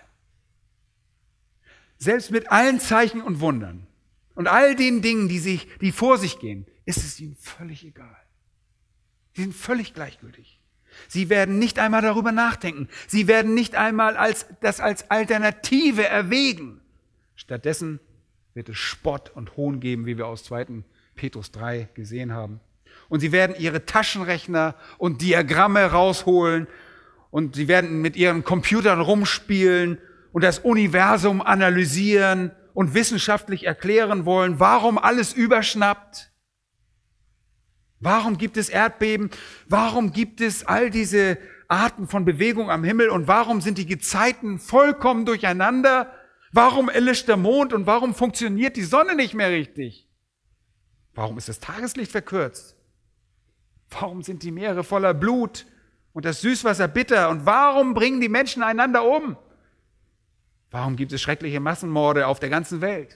Selbst mit allen Zeichen und Wundern und all den Dingen, die, sich, die vor sich gehen, ist es ihnen völlig egal. Sie sind völlig gleichgültig. Sie werden nicht einmal darüber nachdenken. Sie werden nicht einmal als, das als Alternative erwägen. Stattdessen wird es Spott und Hohn geben, wie wir aus zweiten Petrus drei gesehen haben. Und sie werden ihre Taschenrechner und Diagramme rausholen und sie werden mit ihren Computern rumspielen und das Universum analysieren und wissenschaftlich erklären wollen, warum alles überschnappt. Warum gibt es Erdbeben? Warum gibt es all diese Arten von Bewegung am Himmel? Und warum sind die Gezeiten vollkommen durcheinander? Warum erlischt der Mond und warum funktioniert die Sonne nicht mehr richtig? Warum ist das Tageslicht verkürzt? Warum sind die Meere voller Blut und das Süßwasser bitter? Und warum bringen die Menschen einander um? Warum gibt es schreckliche Massenmorde auf der ganzen Welt?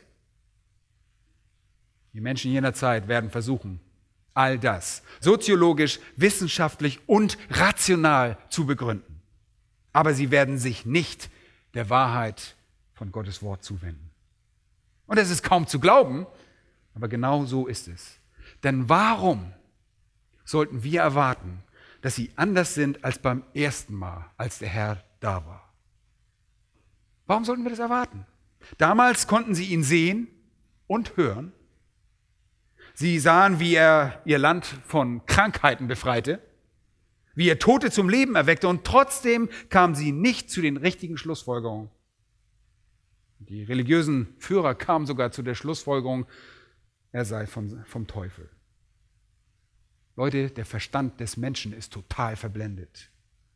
Die Menschen jener Zeit werden versuchen, all das soziologisch, wissenschaftlich und rational zu begründen. Aber sie werden sich nicht der Wahrheit von Gottes Wort zuwenden. Und es ist kaum zu glauben, aber genau so ist es. Denn warum sollten wir erwarten, dass sie anders sind als beim ersten Mal, als der Herr da war? Warum sollten wir das erwarten? Damals konnten sie ihn sehen und hören. Sie sahen, wie er ihr Land von Krankheiten befreite, wie er Tote zum Leben erweckte und trotzdem kamen sie nicht zu den richtigen Schlussfolgerungen. Die religiösen Führer kamen sogar zu der Schlussfolgerung, er sei von, vom Teufel. Leute, der Verstand des Menschen ist total verblendet.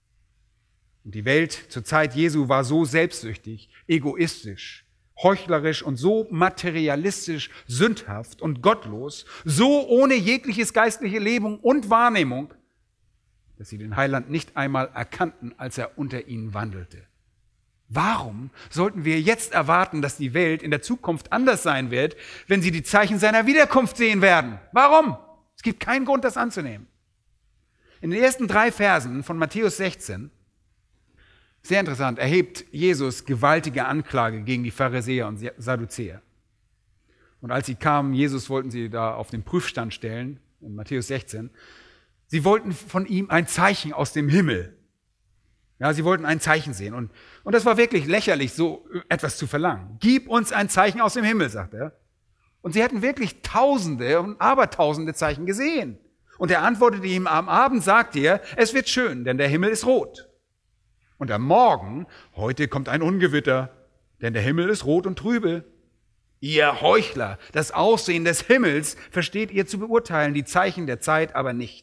Und die Welt zur Zeit Jesu war so selbstsüchtig, egoistisch, heuchlerisch und so materialistisch, sündhaft und gottlos, so ohne jegliches geistliche Leben und Wahrnehmung, dass sie den Heiland nicht einmal erkannten, als er unter ihnen wandelte. Warum sollten wir jetzt erwarten, dass die Welt in der Zukunft anders sein wird, wenn sie die Zeichen seiner Wiederkunft sehen werden? Warum? Es gibt keinen Grund, das anzunehmen. In den ersten drei Versen von Matthäus sechzehn, sehr interessant, erhebt Jesus gewaltige Anklage gegen die Pharisäer und Sadduzäer. Und als sie kamen, Jesus wollten sie da auf den Prüfstand stellen, in Matthäus sechzehn, sie wollten von ihm ein Zeichen aus dem Himmel. Ja, sie wollten ein Zeichen sehen. Und, und das war wirklich lächerlich, so etwas zu verlangen. Gib uns ein Zeichen aus dem Himmel, sagt er. Und sie hatten wirklich Tausende und Abertausende Zeichen gesehen. Und er antwortete ihm, am Abend sagt er, es wird schön, denn der Himmel ist rot. Und am Morgen, heute kommt ein Ungewitter, denn der Himmel ist rot und trübe. Ihr Heuchler, das Aussehen des Himmels versteht ihr zu beurteilen, die Zeichen der Zeit aber nicht.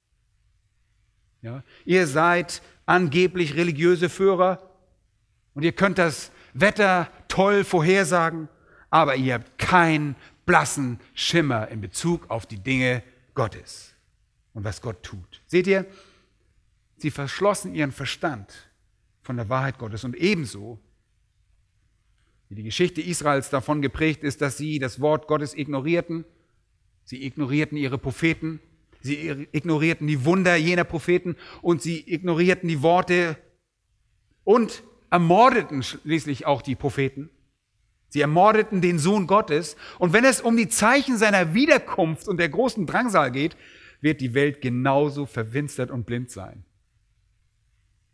Ja, ihr seid angeblich religiöse Führer und ihr könnt das Wetter toll vorhersagen, aber ihr habt keinen blassen Schimmer in Bezug auf die Dinge Gottes und was Gott tut. Seht ihr, sie verschlossen ihren Verstand von der Wahrheit Gottes und ebenso, wie die Geschichte Israels davon geprägt ist, dass sie das Wort Gottes ignorierten, sie ignorierten ihre Propheten, sie ignorierten die Wunder jener Propheten und sie ignorierten die Worte und ermordeten schließlich auch die Propheten. Sie ermordeten den Sohn Gottes. Und wenn es um die Zeichen seiner Wiederkunft und der großen Drangsal geht, wird die Welt genauso verfinstert und blind sein.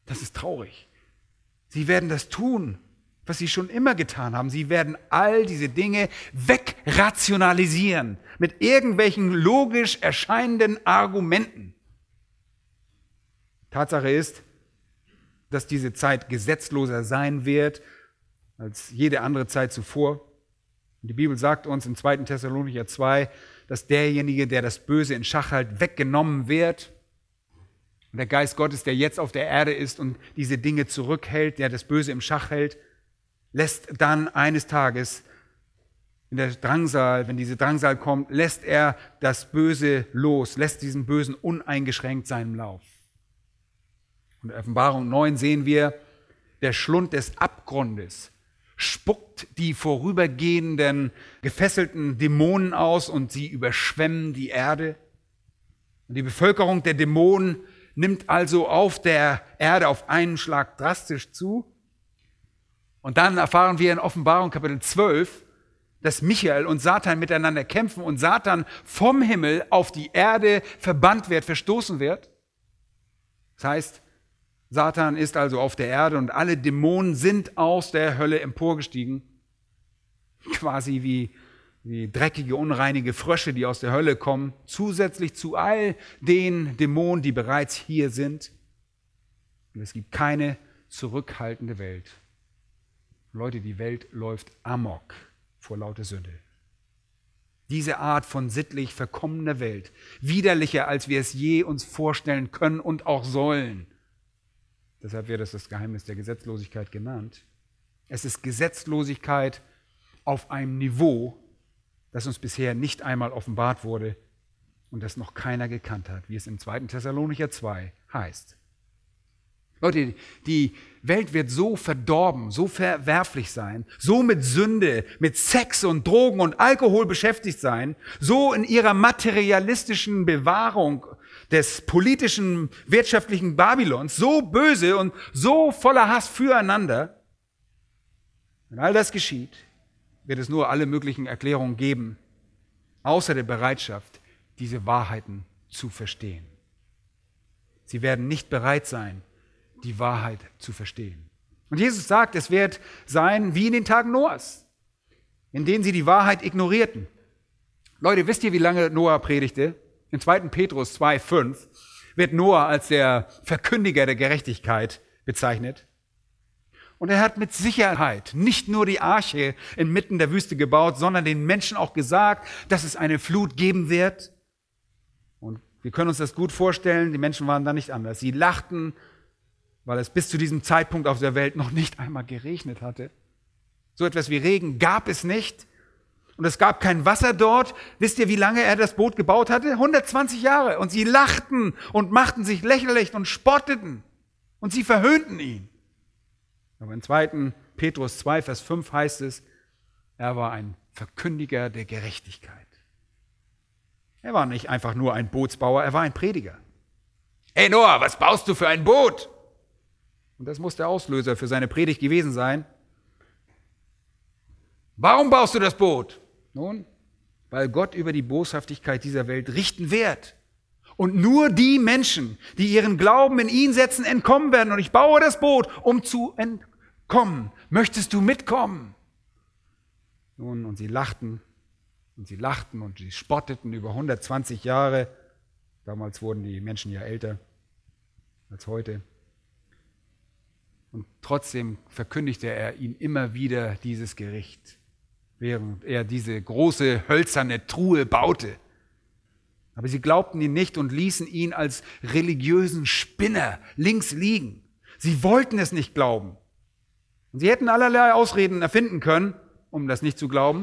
Das ist traurig. Sie werden das tun, was sie schon immer getan haben. Sie werden all diese Dinge wegrationalisieren mit irgendwelchen logisch erscheinenden Argumenten. Tatsache ist, dass diese Zeit gesetzloser sein wird als jede andere Zeit zuvor. Und die Bibel sagt uns im zweiten Thessalonicher zwei, dass derjenige, der das Böse in Schach hält, weggenommen wird. Und der Geist Gottes, der jetzt auf der Erde ist und diese Dinge zurückhält, der das Böse im Schach hält, lässt dann eines Tages in der Drangsal, wenn diese Drangsal kommt, lässt er das Böse los, lässt diesen Bösen uneingeschränkt seinen Lauf. Und in Offenbarung neun sehen wir, der Schlund des Abgrundes spuckt die vorübergehenden gefesselten Dämonen aus und sie überschwemmen die Erde. Und die Bevölkerung der Dämonen nimmt also auf der Erde auf einen Schlag drastisch zu. Und dann erfahren wir in Offenbarung Kapitel zwölf, dass Michael und Satan miteinander kämpfen und Satan vom Himmel auf die Erde verbannt wird, verstoßen wird. Das heißt, Satan ist also auf der Erde und alle Dämonen sind aus der Hölle emporgestiegen. Quasi wie, wie dreckige, unreinige Frösche, die aus der Hölle kommen. Zusätzlich zu all den Dämonen, die bereits hier sind. Und es gibt keine zurückhaltende Welt. Leute, die Welt läuft amok vor lauter Sünde. Diese Art von sittlich verkommener Welt, widerlicher, als wir es je uns vorstellen können und auch sollen. Deshalb wird es das Geheimnis der Gesetzlosigkeit genannt. Es ist Gesetzlosigkeit auf einem Niveau, das uns bisher nicht einmal offenbart wurde und das noch keiner gekannt hat, wie es im zweiten Thessalonicher zwei heißt. Leute, die Welt wird so verdorben, so verwerflich sein, so mit Sünde, mit Sex und Drogen und Alkohol beschäftigt sein, so in ihrer materialistischen Bewahrung des politischen, wirtschaftlichen Babylons, so böse und so voller Hass füreinander. Wenn all das geschieht, wird es nur alle möglichen Erklärungen geben, außer der Bereitschaft, diese Wahrheiten zu verstehen. Sie werden nicht bereit sein, die Wahrheit zu verstehen. Und Jesus sagt, es wird sein wie in den Tagen Noahs, in denen sie die Wahrheit ignorierten. Leute, wisst ihr, wie lange Noah predigte? In zweiten Petrus zwei fünf wird Noah als der Verkündiger der Gerechtigkeit bezeichnet. Und er hat mit Sicherheit nicht nur die Arche inmitten der Wüste gebaut, sondern den Menschen auch gesagt, dass es eine Flut geben wird. Und wir können uns das gut vorstellen, die Menschen waren da nicht anders. Sie lachten, weil es bis zu diesem Zeitpunkt auf der Welt noch nicht einmal geregnet hatte. So etwas wie Regen gab es nicht. Und es gab kein Wasser dort. Wisst ihr, wie lange er das Boot gebaut hatte? hundertzwanzig Jahre. Und sie lachten und machten sich lächerlich und spotteten. Und sie verhöhnten ihn. Aber in zweiten Petrus zwei, Vers fünf heißt es, er war ein Verkündiger der Gerechtigkeit. Er war nicht einfach nur ein Bootsbauer, er war ein Prediger. Hey Noah, was baust du für ein Boot? Und das muss der Auslöser für seine Predigt gewesen sein. Warum baust du das Boot? Nun, weil Gott über die Boshaftigkeit dieser Welt richten wird. Und nur die Menschen, die ihren Glauben in ihn setzen, entkommen werden. Und ich baue das Boot, um zu entkommen. Möchtest du mitkommen? Nun, und sie lachten und sie lachten und sie spotteten über hundertzwanzig Jahre. Damals wurden die Menschen ja älter als heute. Und trotzdem verkündigte er ihnen immer wieder dieses Gericht, während er diese große hölzerne Truhe baute. Aber sie glaubten ihn nicht und ließen ihn als religiösen Spinner links liegen. Sie wollten es nicht glauben. Und sie hätten allerlei Ausreden erfinden können, um das nicht zu glauben.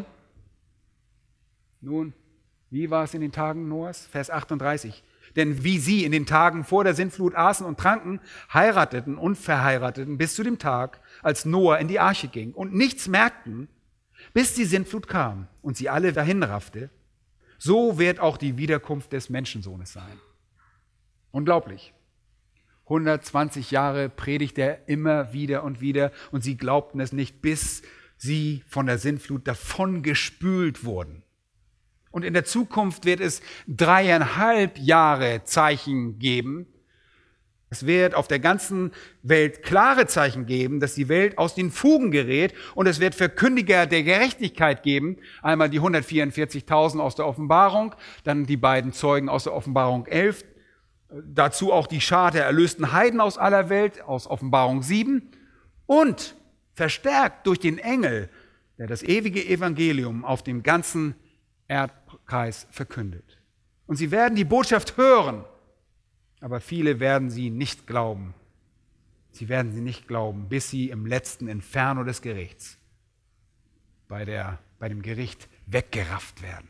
Nun, wie war es in den Tagen Noahs? Vers achtunddreißig. Denn wie sie in den Tagen vor der Sintflut aßen und tranken, heirateten und verheirateten bis zu dem Tag, als Noah in die Arche ging und nichts merkten, bis die Sintflut kam und sie alle dahinraffte, so wird auch die Wiederkunft des Menschensohnes sein. Unglaublich. hundertzwanzig Jahre predigt er immer wieder und wieder und sie glaubten es nicht, bis sie von der Sintflut davongespült wurden. Und in der Zukunft wird es dreieinhalb Jahre Zeichen geben, Es wird auf der ganzen Welt klare Zeichen geben, dass die Welt aus den Fugen gerät, und es wird Verkündiger der Gerechtigkeit geben. Einmal die hundertvierundvierzigtausend aus der Offenbarung, dann die beiden Zeugen aus der Offenbarung elf, dazu auch die Schar der erlösten Heiden aus aller Welt aus Offenbarung sieben und verstärkt durch den Engel, der das ewige Evangelium auf dem ganzen Erdkreis verkündet. Und sie werden die Botschaft hören, aber viele werden sie nicht glauben. Sie werden sie nicht glauben, bis sie im letzten Inferno des Gerichts, bei, der, bei dem Gericht weggerafft werden.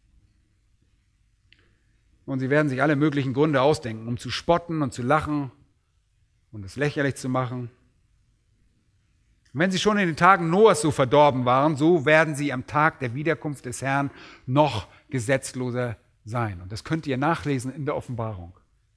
Und sie werden sich alle möglichen Gründe ausdenken, um zu spotten und zu lachen und es lächerlich zu machen. Und wenn sie schon in den Tagen Noahs so verdorben waren, so werden sie am Tag der Wiederkunft des Herrn noch gesetzloser sein. Und das könnt ihr nachlesen in der Offenbarung.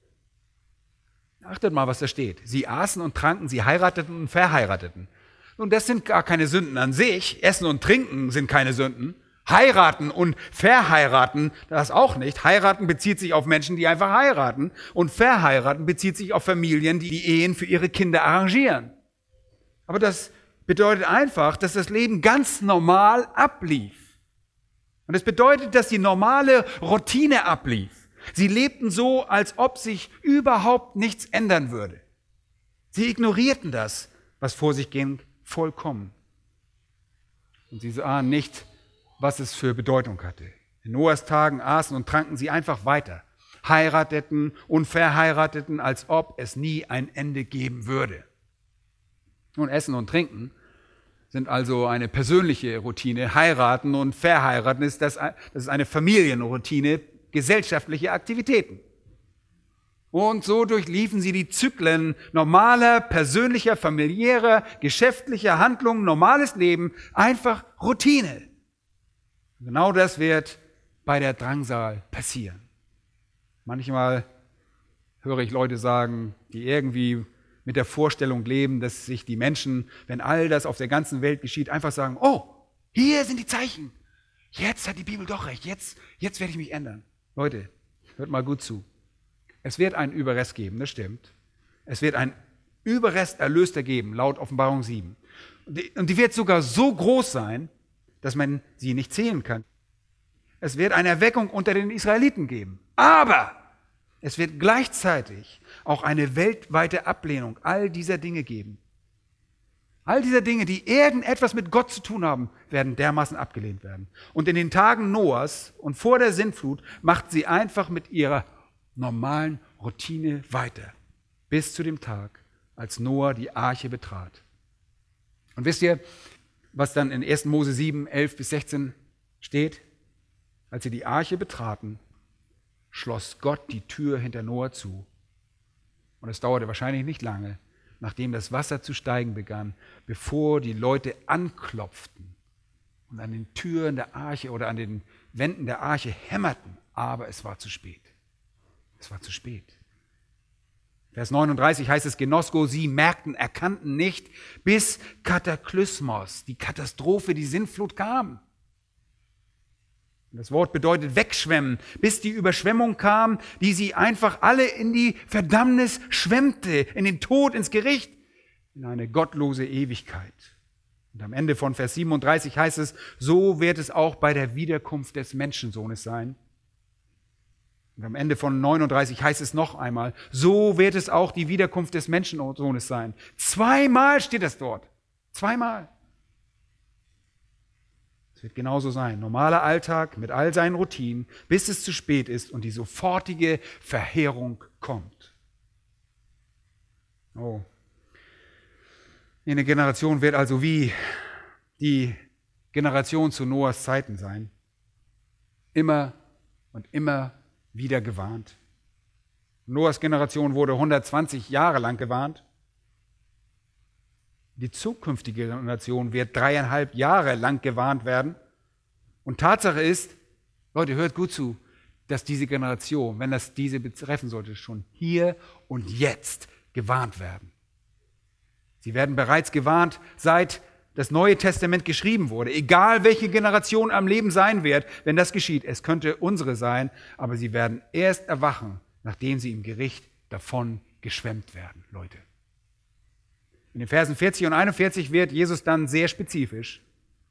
Achtet mal, was da steht. Sie aßen und tranken, sie heirateten und verheirateten. Nun, das sind gar keine Sünden an sich. Essen und Trinken sind keine Sünden. Heiraten und verheiraten, das auch nicht. Heiraten bezieht sich auf Menschen, die einfach heiraten. Und verheiraten bezieht sich auf Familien, die die Ehen für ihre Kinder arrangieren. Aber das bedeutet einfach, dass das Leben ganz normal ablief. Und es bedeutet, dass die normale Routine ablief. Sie lebten so, als ob sich überhaupt nichts ändern würde. Sie ignorierten das, was vor sich ging, vollkommen. Und sie sahen nicht, was es für Bedeutung hatte. In Noahs Tagen aßen und tranken sie einfach weiter, heirateten und verheirateten, als ob es nie ein Ende geben würde. Nun, Essen und Trinken sind also eine persönliche Routine. Heiraten und verheiraten ist das, das ist eine Familienroutine, gesellschaftliche Aktivitäten. Und so durchliefen sie die Zyklen normaler, persönlicher, familiärer, geschäftlicher Handlungen, normales Leben, einfach Routine. Genau das wird bei der Drangsal passieren. Manchmal höre ich Leute sagen, die irgendwie mit der Vorstellung leben, dass sich die Menschen, wenn all das auf der ganzen Welt geschieht, einfach sagen, oh, hier sind die Zeichen. Jetzt hat die Bibel doch recht, jetzt, jetzt werde ich mich ändern. Leute, hört mal gut zu. Es wird einen Überrest geben, das stimmt. Es wird einen Überrest Erlöster geben, laut Offenbarung sieben. Und die wird sogar so groß sein, dass man sie nicht zählen kann. Es wird eine Erweckung unter den Israeliten geben. Aber es wird gleichzeitig auch eine weltweite Ablehnung all dieser Dinge geben. All diese Dinge, die irgendetwas mit Gott zu tun haben, werden dermaßen abgelehnt werden. Und in den Tagen Noahs und vor der Sintflut macht sie einfach mit ihrer normalen Routine weiter. Bis zu dem Tag, als Noah die Arche betrat. Und wisst ihr, was dann in ersten Mose sieben, elf bis sechzehn steht? Als sie die Arche betraten, schloss Gott die Tür hinter Noah zu. Und es dauerte wahrscheinlich nicht lange, nachdem das Wasser zu steigen begann, bevor die Leute anklopften und an den Türen der Arche oder an den Wänden der Arche hämmerten. Aber es war zu spät. Es war zu spät. Vers neununddreißig heißt es, Genosko, sie merkten, erkannten nicht, bis Kataklysmos, die Katastrophe, die Sintflut kam. Das Wort bedeutet wegschwemmen, bis die Überschwemmung kam, die sie einfach alle in die Verdammnis schwemmte, in den Tod, ins Gericht, in eine gottlose Ewigkeit. Und am Ende von Vers siebenunddreißig heißt es, so wird es auch bei der Wiederkunft des Menschensohnes sein. Und am Ende von neununddreißig heißt es noch einmal, so wird es auch die Wiederkunft des Menschensohnes sein. Zweimal steht es dort. Zweimal. Es wird genauso sein. Normaler Alltag mit all seinen Routinen, bis es zu spät ist und die sofortige Verheerung kommt. Oh. Eine Generation wird also wie die Generation zu Noahs Zeiten sein. Immer und immer wieder gewarnt. Noahs Generation wurde hundertzwanzig Jahre lang gewarnt. Die zukünftige Generation wird dreieinhalb Jahre lang gewarnt werden. Und Tatsache ist, Leute, hört gut zu, dass diese Generation, wenn das diese betreffen sollte, schon hier und jetzt gewarnt werden. Sie werden bereits gewarnt, seit das Neue Testament geschrieben wurde. Egal, welche Generation am Leben sein wird, wenn das geschieht. Es könnte unsere sein, aber sie werden erst erwachen, nachdem sie im Gericht davon geschwemmt werden, Leute. In den Versen vierzig und einundvierzig wird Jesus dann sehr spezifisch.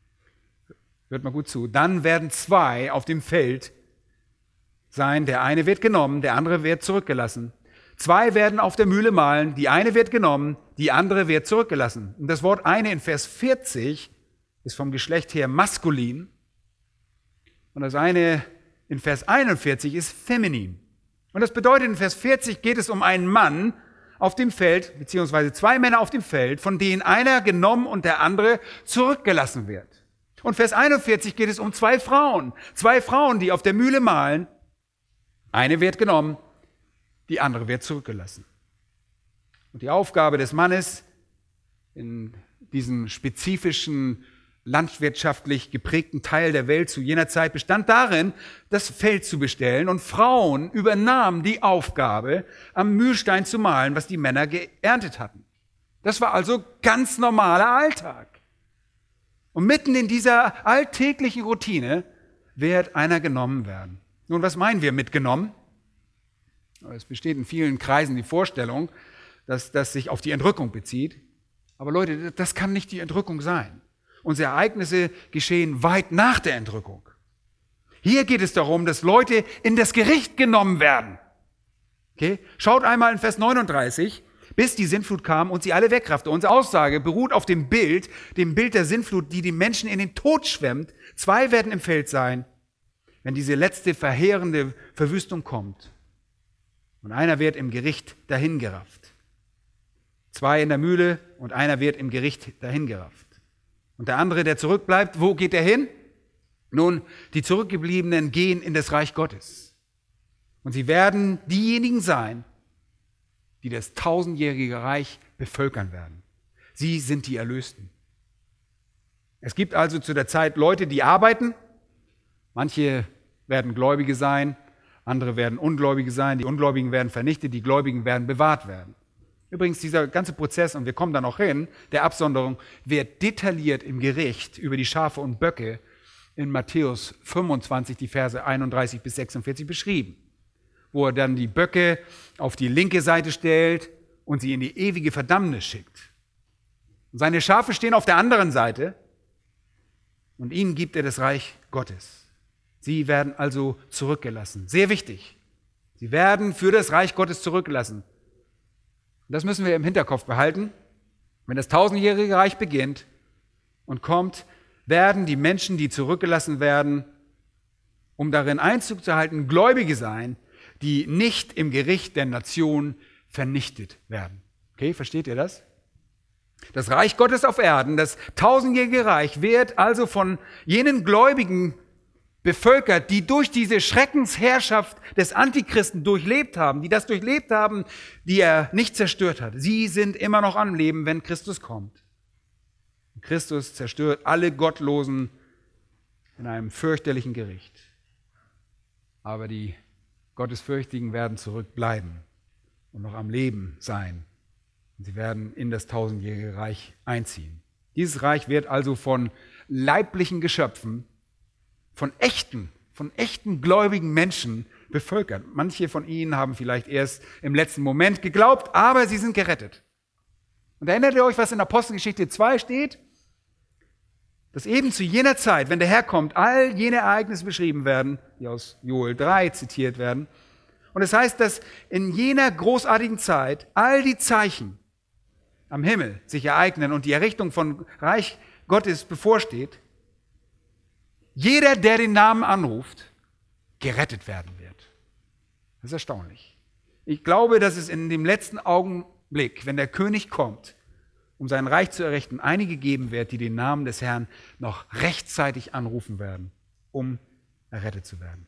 Hört mal gut zu. Dann werden zwei auf dem Feld sein. Der eine wird genommen, der andere wird zurückgelassen. Zwei werden auf der Mühle mahlen. Die eine wird genommen, die andere wird zurückgelassen. Und das Wort eine in Vers vierzig ist vom Geschlecht her maskulin. Und das eine in Vers einundvierzig ist feminin. Und das bedeutet, in Vers vierzig geht es um einen Mann auf dem Feld, beziehungsweise zwei Männer auf dem Feld, von denen einer genommen und der andere zurückgelassen wird. Und Vers einundvierzig geht es um zwei Frauen. Zwei Frauen, die auf der Mühle mahlen. Eine wird genommen, die andere wird zurückgelassen. Und die Aufgabe des Mannes in diesem spezifischen, landwirtschaftlich geprägten Teil der Welt zu jener Zeit bestand darin, das Feld zu bestellen. Und Frauen übernahmen die Aufgabe, am Mühlstein zu mahlen, was die Männer geerntet hatten. Das war also ganz normaler Alltag. Und mitten in dieser alltäglichen Routine wird einer genommen werden. Nun, was meinen wir mit genommen? Es besteht in vielen Kreisen die Vorstellung, dass das sich auf die Entrückung bezieht. Aber Leute, das kann nicht die Entrückung sein. Unsere Ereignisse geschehen weit nach der Entrückung. Hier geht es darum, dass Leute in das Gericht genommen werden. Okay? Schaut einmal in Vers neununddreißig. Bis die Sintflut kam und sie alle wegraffte. Unsere Aussage beruht auf dem Bild, dem Bild der Sintflut, die die Menschen in den Tod schwemmt. Zwei werden im Feld sein, wenn diese letzte verheerende Verwüstung kommt. Und einer wird im Gericht dahingerafft. Zwei in der Mühle und einer wird im Gericht dahingerafft. Und der andere, der zurückbleibt, wo geht er hin? Nun, die Zurückgebliebenen gehen in das Reich Gottes. Und sie werden diejenigen sein, die das tausendjährige Reich bevölkern werden. Sie sind die Erlösten. Es gibt also zu der Zeit Leute, die arbeiten. Manche werden Gläubige sein, andere werden Ungläubige sein. Die Ungläubigen werden vernichtet, die Gläubigen werden bewahrt werden. Übrigens, dieser ganze Prozess, und wir kommen da noch hin, der Absonderung, wird detailliert im Gericht über die Schafe und Böcke in Matthäus fünfundzwanzig, die Verse einunddreißig bis sechsundvierzig beschrieben, wo er dann die Böcke auf die linke Seite stellt und sie in die ewige Verdammnis schickt. Und seine Schafe stehen auf der anderen Seite und ihnen gibt er das Reich Gottes. Sie werden also zurückgelassen. Sehr wichtig. Sie werden für das Reich Gottes zurückgelassen. Und das müssen wir im Hinterkopf behalten. Wenn das tausendjährige Reich beginnt und kommt, werden die Menschen, die zurückgelassen werden, um darin Einzug zu halten, Gläubige sein, die nicht im Gericht der Nation vernichtet werden. Okay, versteht ihr das? Das Reich Gottes auf Erden, das tausendjährige Reich, wird also von jenen Gläubigen bevölkert, die durch diese Schreckensherrschaft des Antichristen durchlebt haben, die das durchlebt haben, die er nicht zerstört hat. Sie sind immer noch am Leben, wenn Christus kommt. Christus zerstört alle Gottlosen in einem fürchterlichen Gericht. Aber die Gottesfürchtigen werden zurückbleiben und noch am Leben sein. Und sie werden in das tausendjährige Reich einziehen. Dieses Reich wird also von leiblichen Geschöpfen, von echten, von echten gläubigen Menschen bevölkert. Manche von ihnen haben vielleicht erst im letzten Moment geglaubt, aber sie sind gerettet. Und erinnert ihr euch, was in Apostelgeschichte zwei steht? Dass eben zu jener Zeit, wenn der Herr kommt, all jene Ereignisse beschrieben werden, die aus Joel drei zitiert werden. Und es heißt, dass in jener großartigen Zeit all die Zeichen am Himmel sich ereignen und die Errichtung von Reich Gottes bevorsteht. Jeder, der den Namen anruft, gerettet werden wird. Das ist erstaunlich. Ich glaube, dass es in dem letzten Augenblick, wenn der König kommt, um sein Reich zu errichten, einige geben wird, die den Namen des Herrn noch rechtzeitig anrufen werden, um errettet zu werden.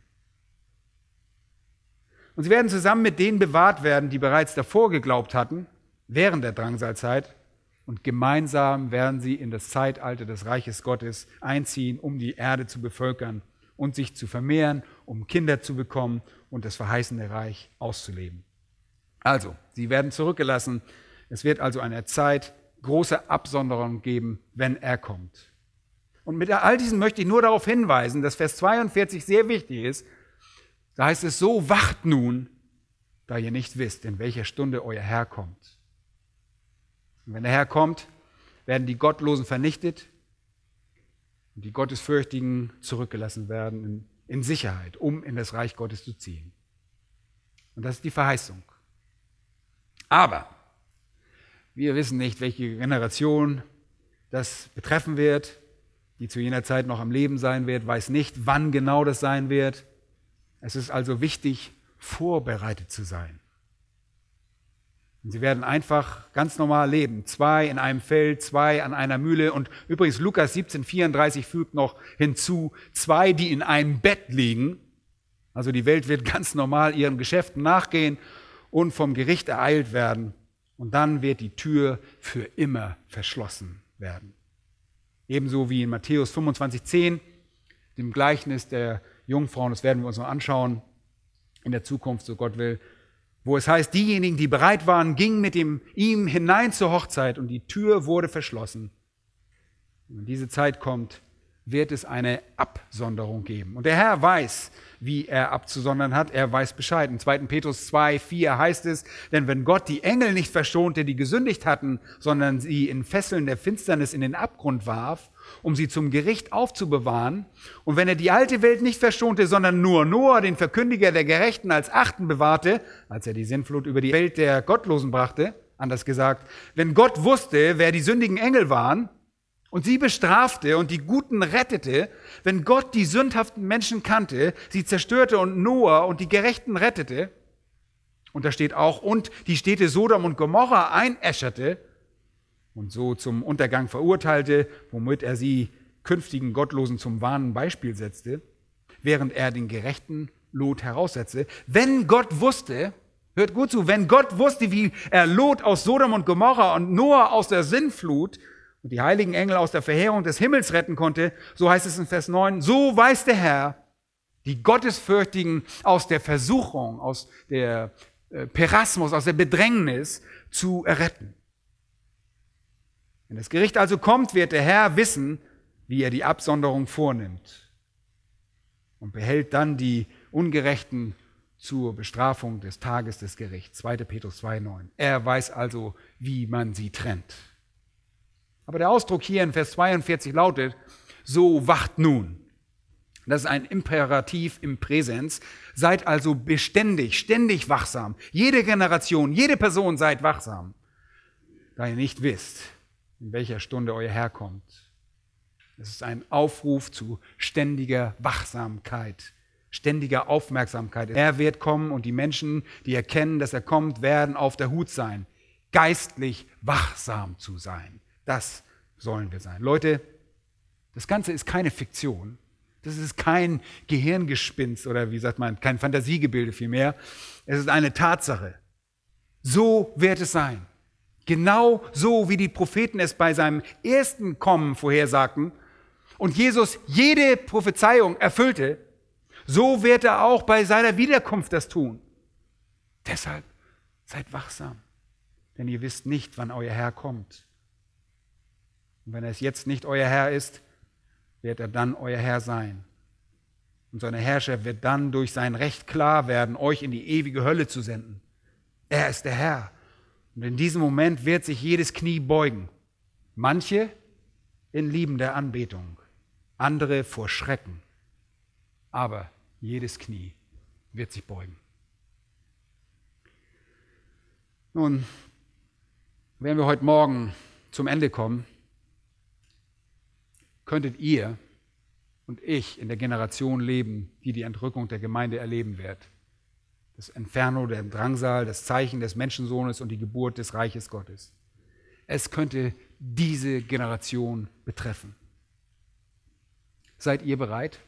Und sie werden zusammen mit denen bewahrt werden, die bereits davor geglaubt hatten, während der Drangsalzeit, und gemeinsam werden sie in das Zeitalter des Reiches Gottes einziehen, um die Erde zu bevölkern und sich zu vermehren, um Kinder zu bekommen und das verheißene Reich auszuleben. Also, sie werden zurückgelassen. Es wird also eine Zeit große Absonderung geben, wenn er kommt. Und mit all diesen möchte ich nur darauf hinweisen, dass Vers zweiundvierzig sehr wichtig ist. Da heißt es so, wacht nun, da ihr nicht wisst, in welcher Stunde euer Herr kommt. Und wenn der Herr kommt, werden die Gottlosen vernichtet und die Gottesfürchtigen zurückgelassen werden in, in Sicherheit, um in das Reich Gottes zu ziehen. Und das ist die Verheißung. Aber wir wissen nicht, welche Generation das betreffen wird, die zu jener Zeit noch am Leben sein wird, weiß nicht, wann genau das sein wird. Es ist also wichtig, vorbereitet zu sein. Und sie werden einfach ganz normal leben. Zwei in einem Feld, zwei an einer Mühle. Und übrigens Lukas siebzehn vierunddreißig fügt noch hinzu, zwei, die in einem Bett liegen. Also die Welt wird ganz normal ihren Geschäften nachgehen und vom Gericht ereilt werden. Und dann wird die Tür für immer verschlossen werden. Ebenso wie in Matthäus fünfundzwanzig zehn, dem Gleichnis der Jungfrauen, das werden wir uns noch anschauen in der Zukunft, so Gott will, wo es heißt, diejenigen, die bereit waren, gingen mit ihm, ihm hinein zur Hochzeit und die Tür wurde verschlossen. Und wenn diese Zeit kommt, wird es eine Absonderung geben. Und der Herr weiß, wie er abzusondern hat. Er weiß Bescheid. In zweiten Petrus zwei vier heißt es, denn wenn Gott die Engel nicht verschonte, die gesündigt hatten, sondern sie in Fesseln der Finsternis in den Abgrund warf, um sie zum Gericht aufzubewahren, und wenn er die alte Welt nicht verschonte, sondern nur Noah, den Verkündiger der Gerechten, als Achten bewahrte, als er die Sintflut über die Welt der Gottlosen brachte, anders gesagt, wenn Gott wusste, wer die sündigen Engel waren, und sie bestrafte und die Guten rettete, wenn Gott die sündhaften Menschen kannte, sie zerstörte und Noah und die Gerechten rettete, und da steht auch, und die Städte Sodom und Gomorra einäscherte und so zum Untergang verurteilte, womit er sie künftigen Gottlosen zum wahren Beispiel setzte, während er den gerechten Lot heraussetzte. Wenn Gott wusste, hört gut zu, wenn Gott wusste, wie er Lot aus Sodom und Gomorra und Noah aus der Sintflut und die heiligen Engel aus der Verheerung des Himmels retten konnte, so heißt es in Vers neun, so weiß der Herr, die Gottesfürchtigen aus der Versuchung, aus der äh, Perasmus, aus der Bedrängnis zu erretten. Wenn das Gericht also kommt, wird der Herr wissen, wie er die Absonderung vornimmt und behält dann die Ungerechten zur Bestrafung des Tages des Gerichts. zweiter Petrus zwei neun. Er weiß also, wie man sie trennt. Aber der Ausdruck hier in Vers zweiundvierzig lautet, so wacht nun. Das ist ein Imperativ im Präsens. Seid also beständig, ständig wachsam. Jede Generation, jede Person seid wachsam, da ihr nicht wisst, in welcher Stunde euer Herr kommt. Es ist ein Aufruf zu ständiger Wachsamkeit, ständiger Aufmerksamkeit. Er wird kommen und die Menschen, die erkennen, dass er kommt, werden auf der Hut sein, geistlich wachsam zu sein. Das sollen wir sein. Leute, das Ganze ist keine Fiktion. Das ist kein Gehirngespinst oder wie sagt man, kein Fantasiegebilde vielmehr. Es ist eine Tatsache. So wird es sein. Genau so, wie die Propheten es bei seinem ersten Kommen vorhersagten und Jesus jede Prophezeiung erfüllte, so wird er auch bei seiner Wiederkunft das tun. Deshalb seid wachsam, denn ihr wisst nicht, wann euer Herr kommt. Und wenn es jetzt nicht euer Herr ist, wird er dann euer Herr sein. Und seine Herrschaft wird dann durch sein Recht klar werden, euch in die ewige Hölle zu senden. Er ist der Herr. Und in diesem Moment wird sich jedes Knie beugen. Manche in liebender Anbetung, andere vor Schrecken. Aber jedes Knie wird sich beugen. Nun, wenn wir heute Morgen zum Ende kommen, könntet ihr und ich in der Generation leben, die die Entrückung der Gemeinde erleben wird. Das Inferno, der Drangsal, das Zeichen des Menschensohnes und die Geburt des Reiches Gottes. Es könnte diese Generation betreffen. Seid ihr bereit?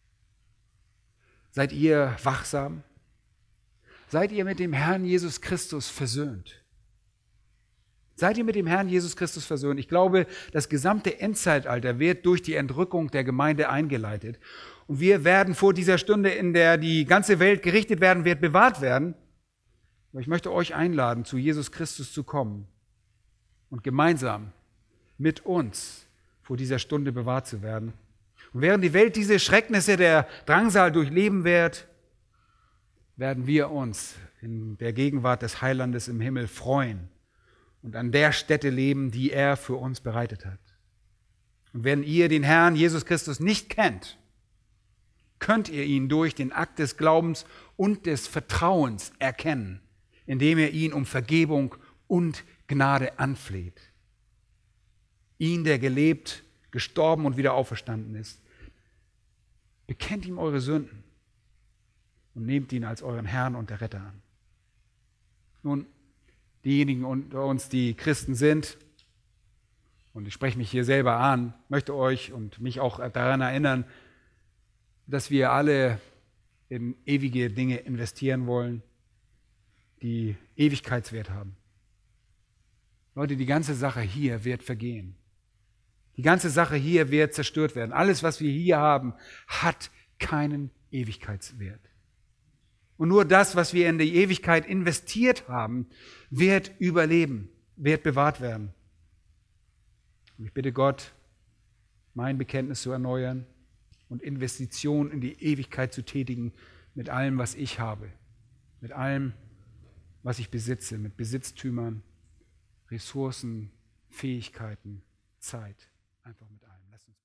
Seid ihr wachsam? Seid ihr mit dem Herrn Jesus Christus versöhnt? Seid ihr mit dem Herrn Jesus Christus versöhnt? Ich glaube, das gesamte Endzeitalter wird durch die Entrückung der Gemeinde eingeleitet. Und wir werden vor dieser Stunde, in der die ganze Welt gerichtet werden wird, bewahrt werden. Aber ich möchte euch einladen, zu Jesus Christus zu kommen und gemeinsam mit uns vor dieser Stunde bewahrt zu werden. Und während die Welt diese Schrecknisse der Drangsal durchleben wird, werden wir uns in der Gegenwart des Heilandes im Himmel freuen und an der Stätte leben, die er für uns bereitet hat. Und wenn ihr den Herrn Jesus Christus nicht kennt, könnt ihr ihn durch den Akt des Glaubens und des Vertrauens erkennen, indem ihr ihn um Vergebung und Gnade anfleht. Ihn, der gelebt, gestorben und wieder auferstanden ist. Bekennt ihm eure Sünden und nehmt ihn als euren Herrn und Erretter an. Nun, diejenigen unter uns, die Christen sind, und ich spreche mich hier selber an, möchte euch und mich auch daran erinnern, dass wir alle in ewige Dinge investieren wollen, die Ewigkeitswert haben. Leute, die ganze Sache hier wird vergehen. Die ganze Sache hier wird zerstört werden. Alles, was wir hier haben, hat keinen Ewigkeitswert. Und nur das, was wir in die Ewigkeit investiert haben, wird überleben, wird bewahrt werden. Und ich bitte Gott, mein Bekenntnis zu erneuern und Investitionen in die Ewigkeit zu tätigen mit allem, was ich habe, mit allem, was ich besitze, mit Besitztümern, Ressourcen, Fähigkeiten, Zeit, einfach mit allem. Lasst uns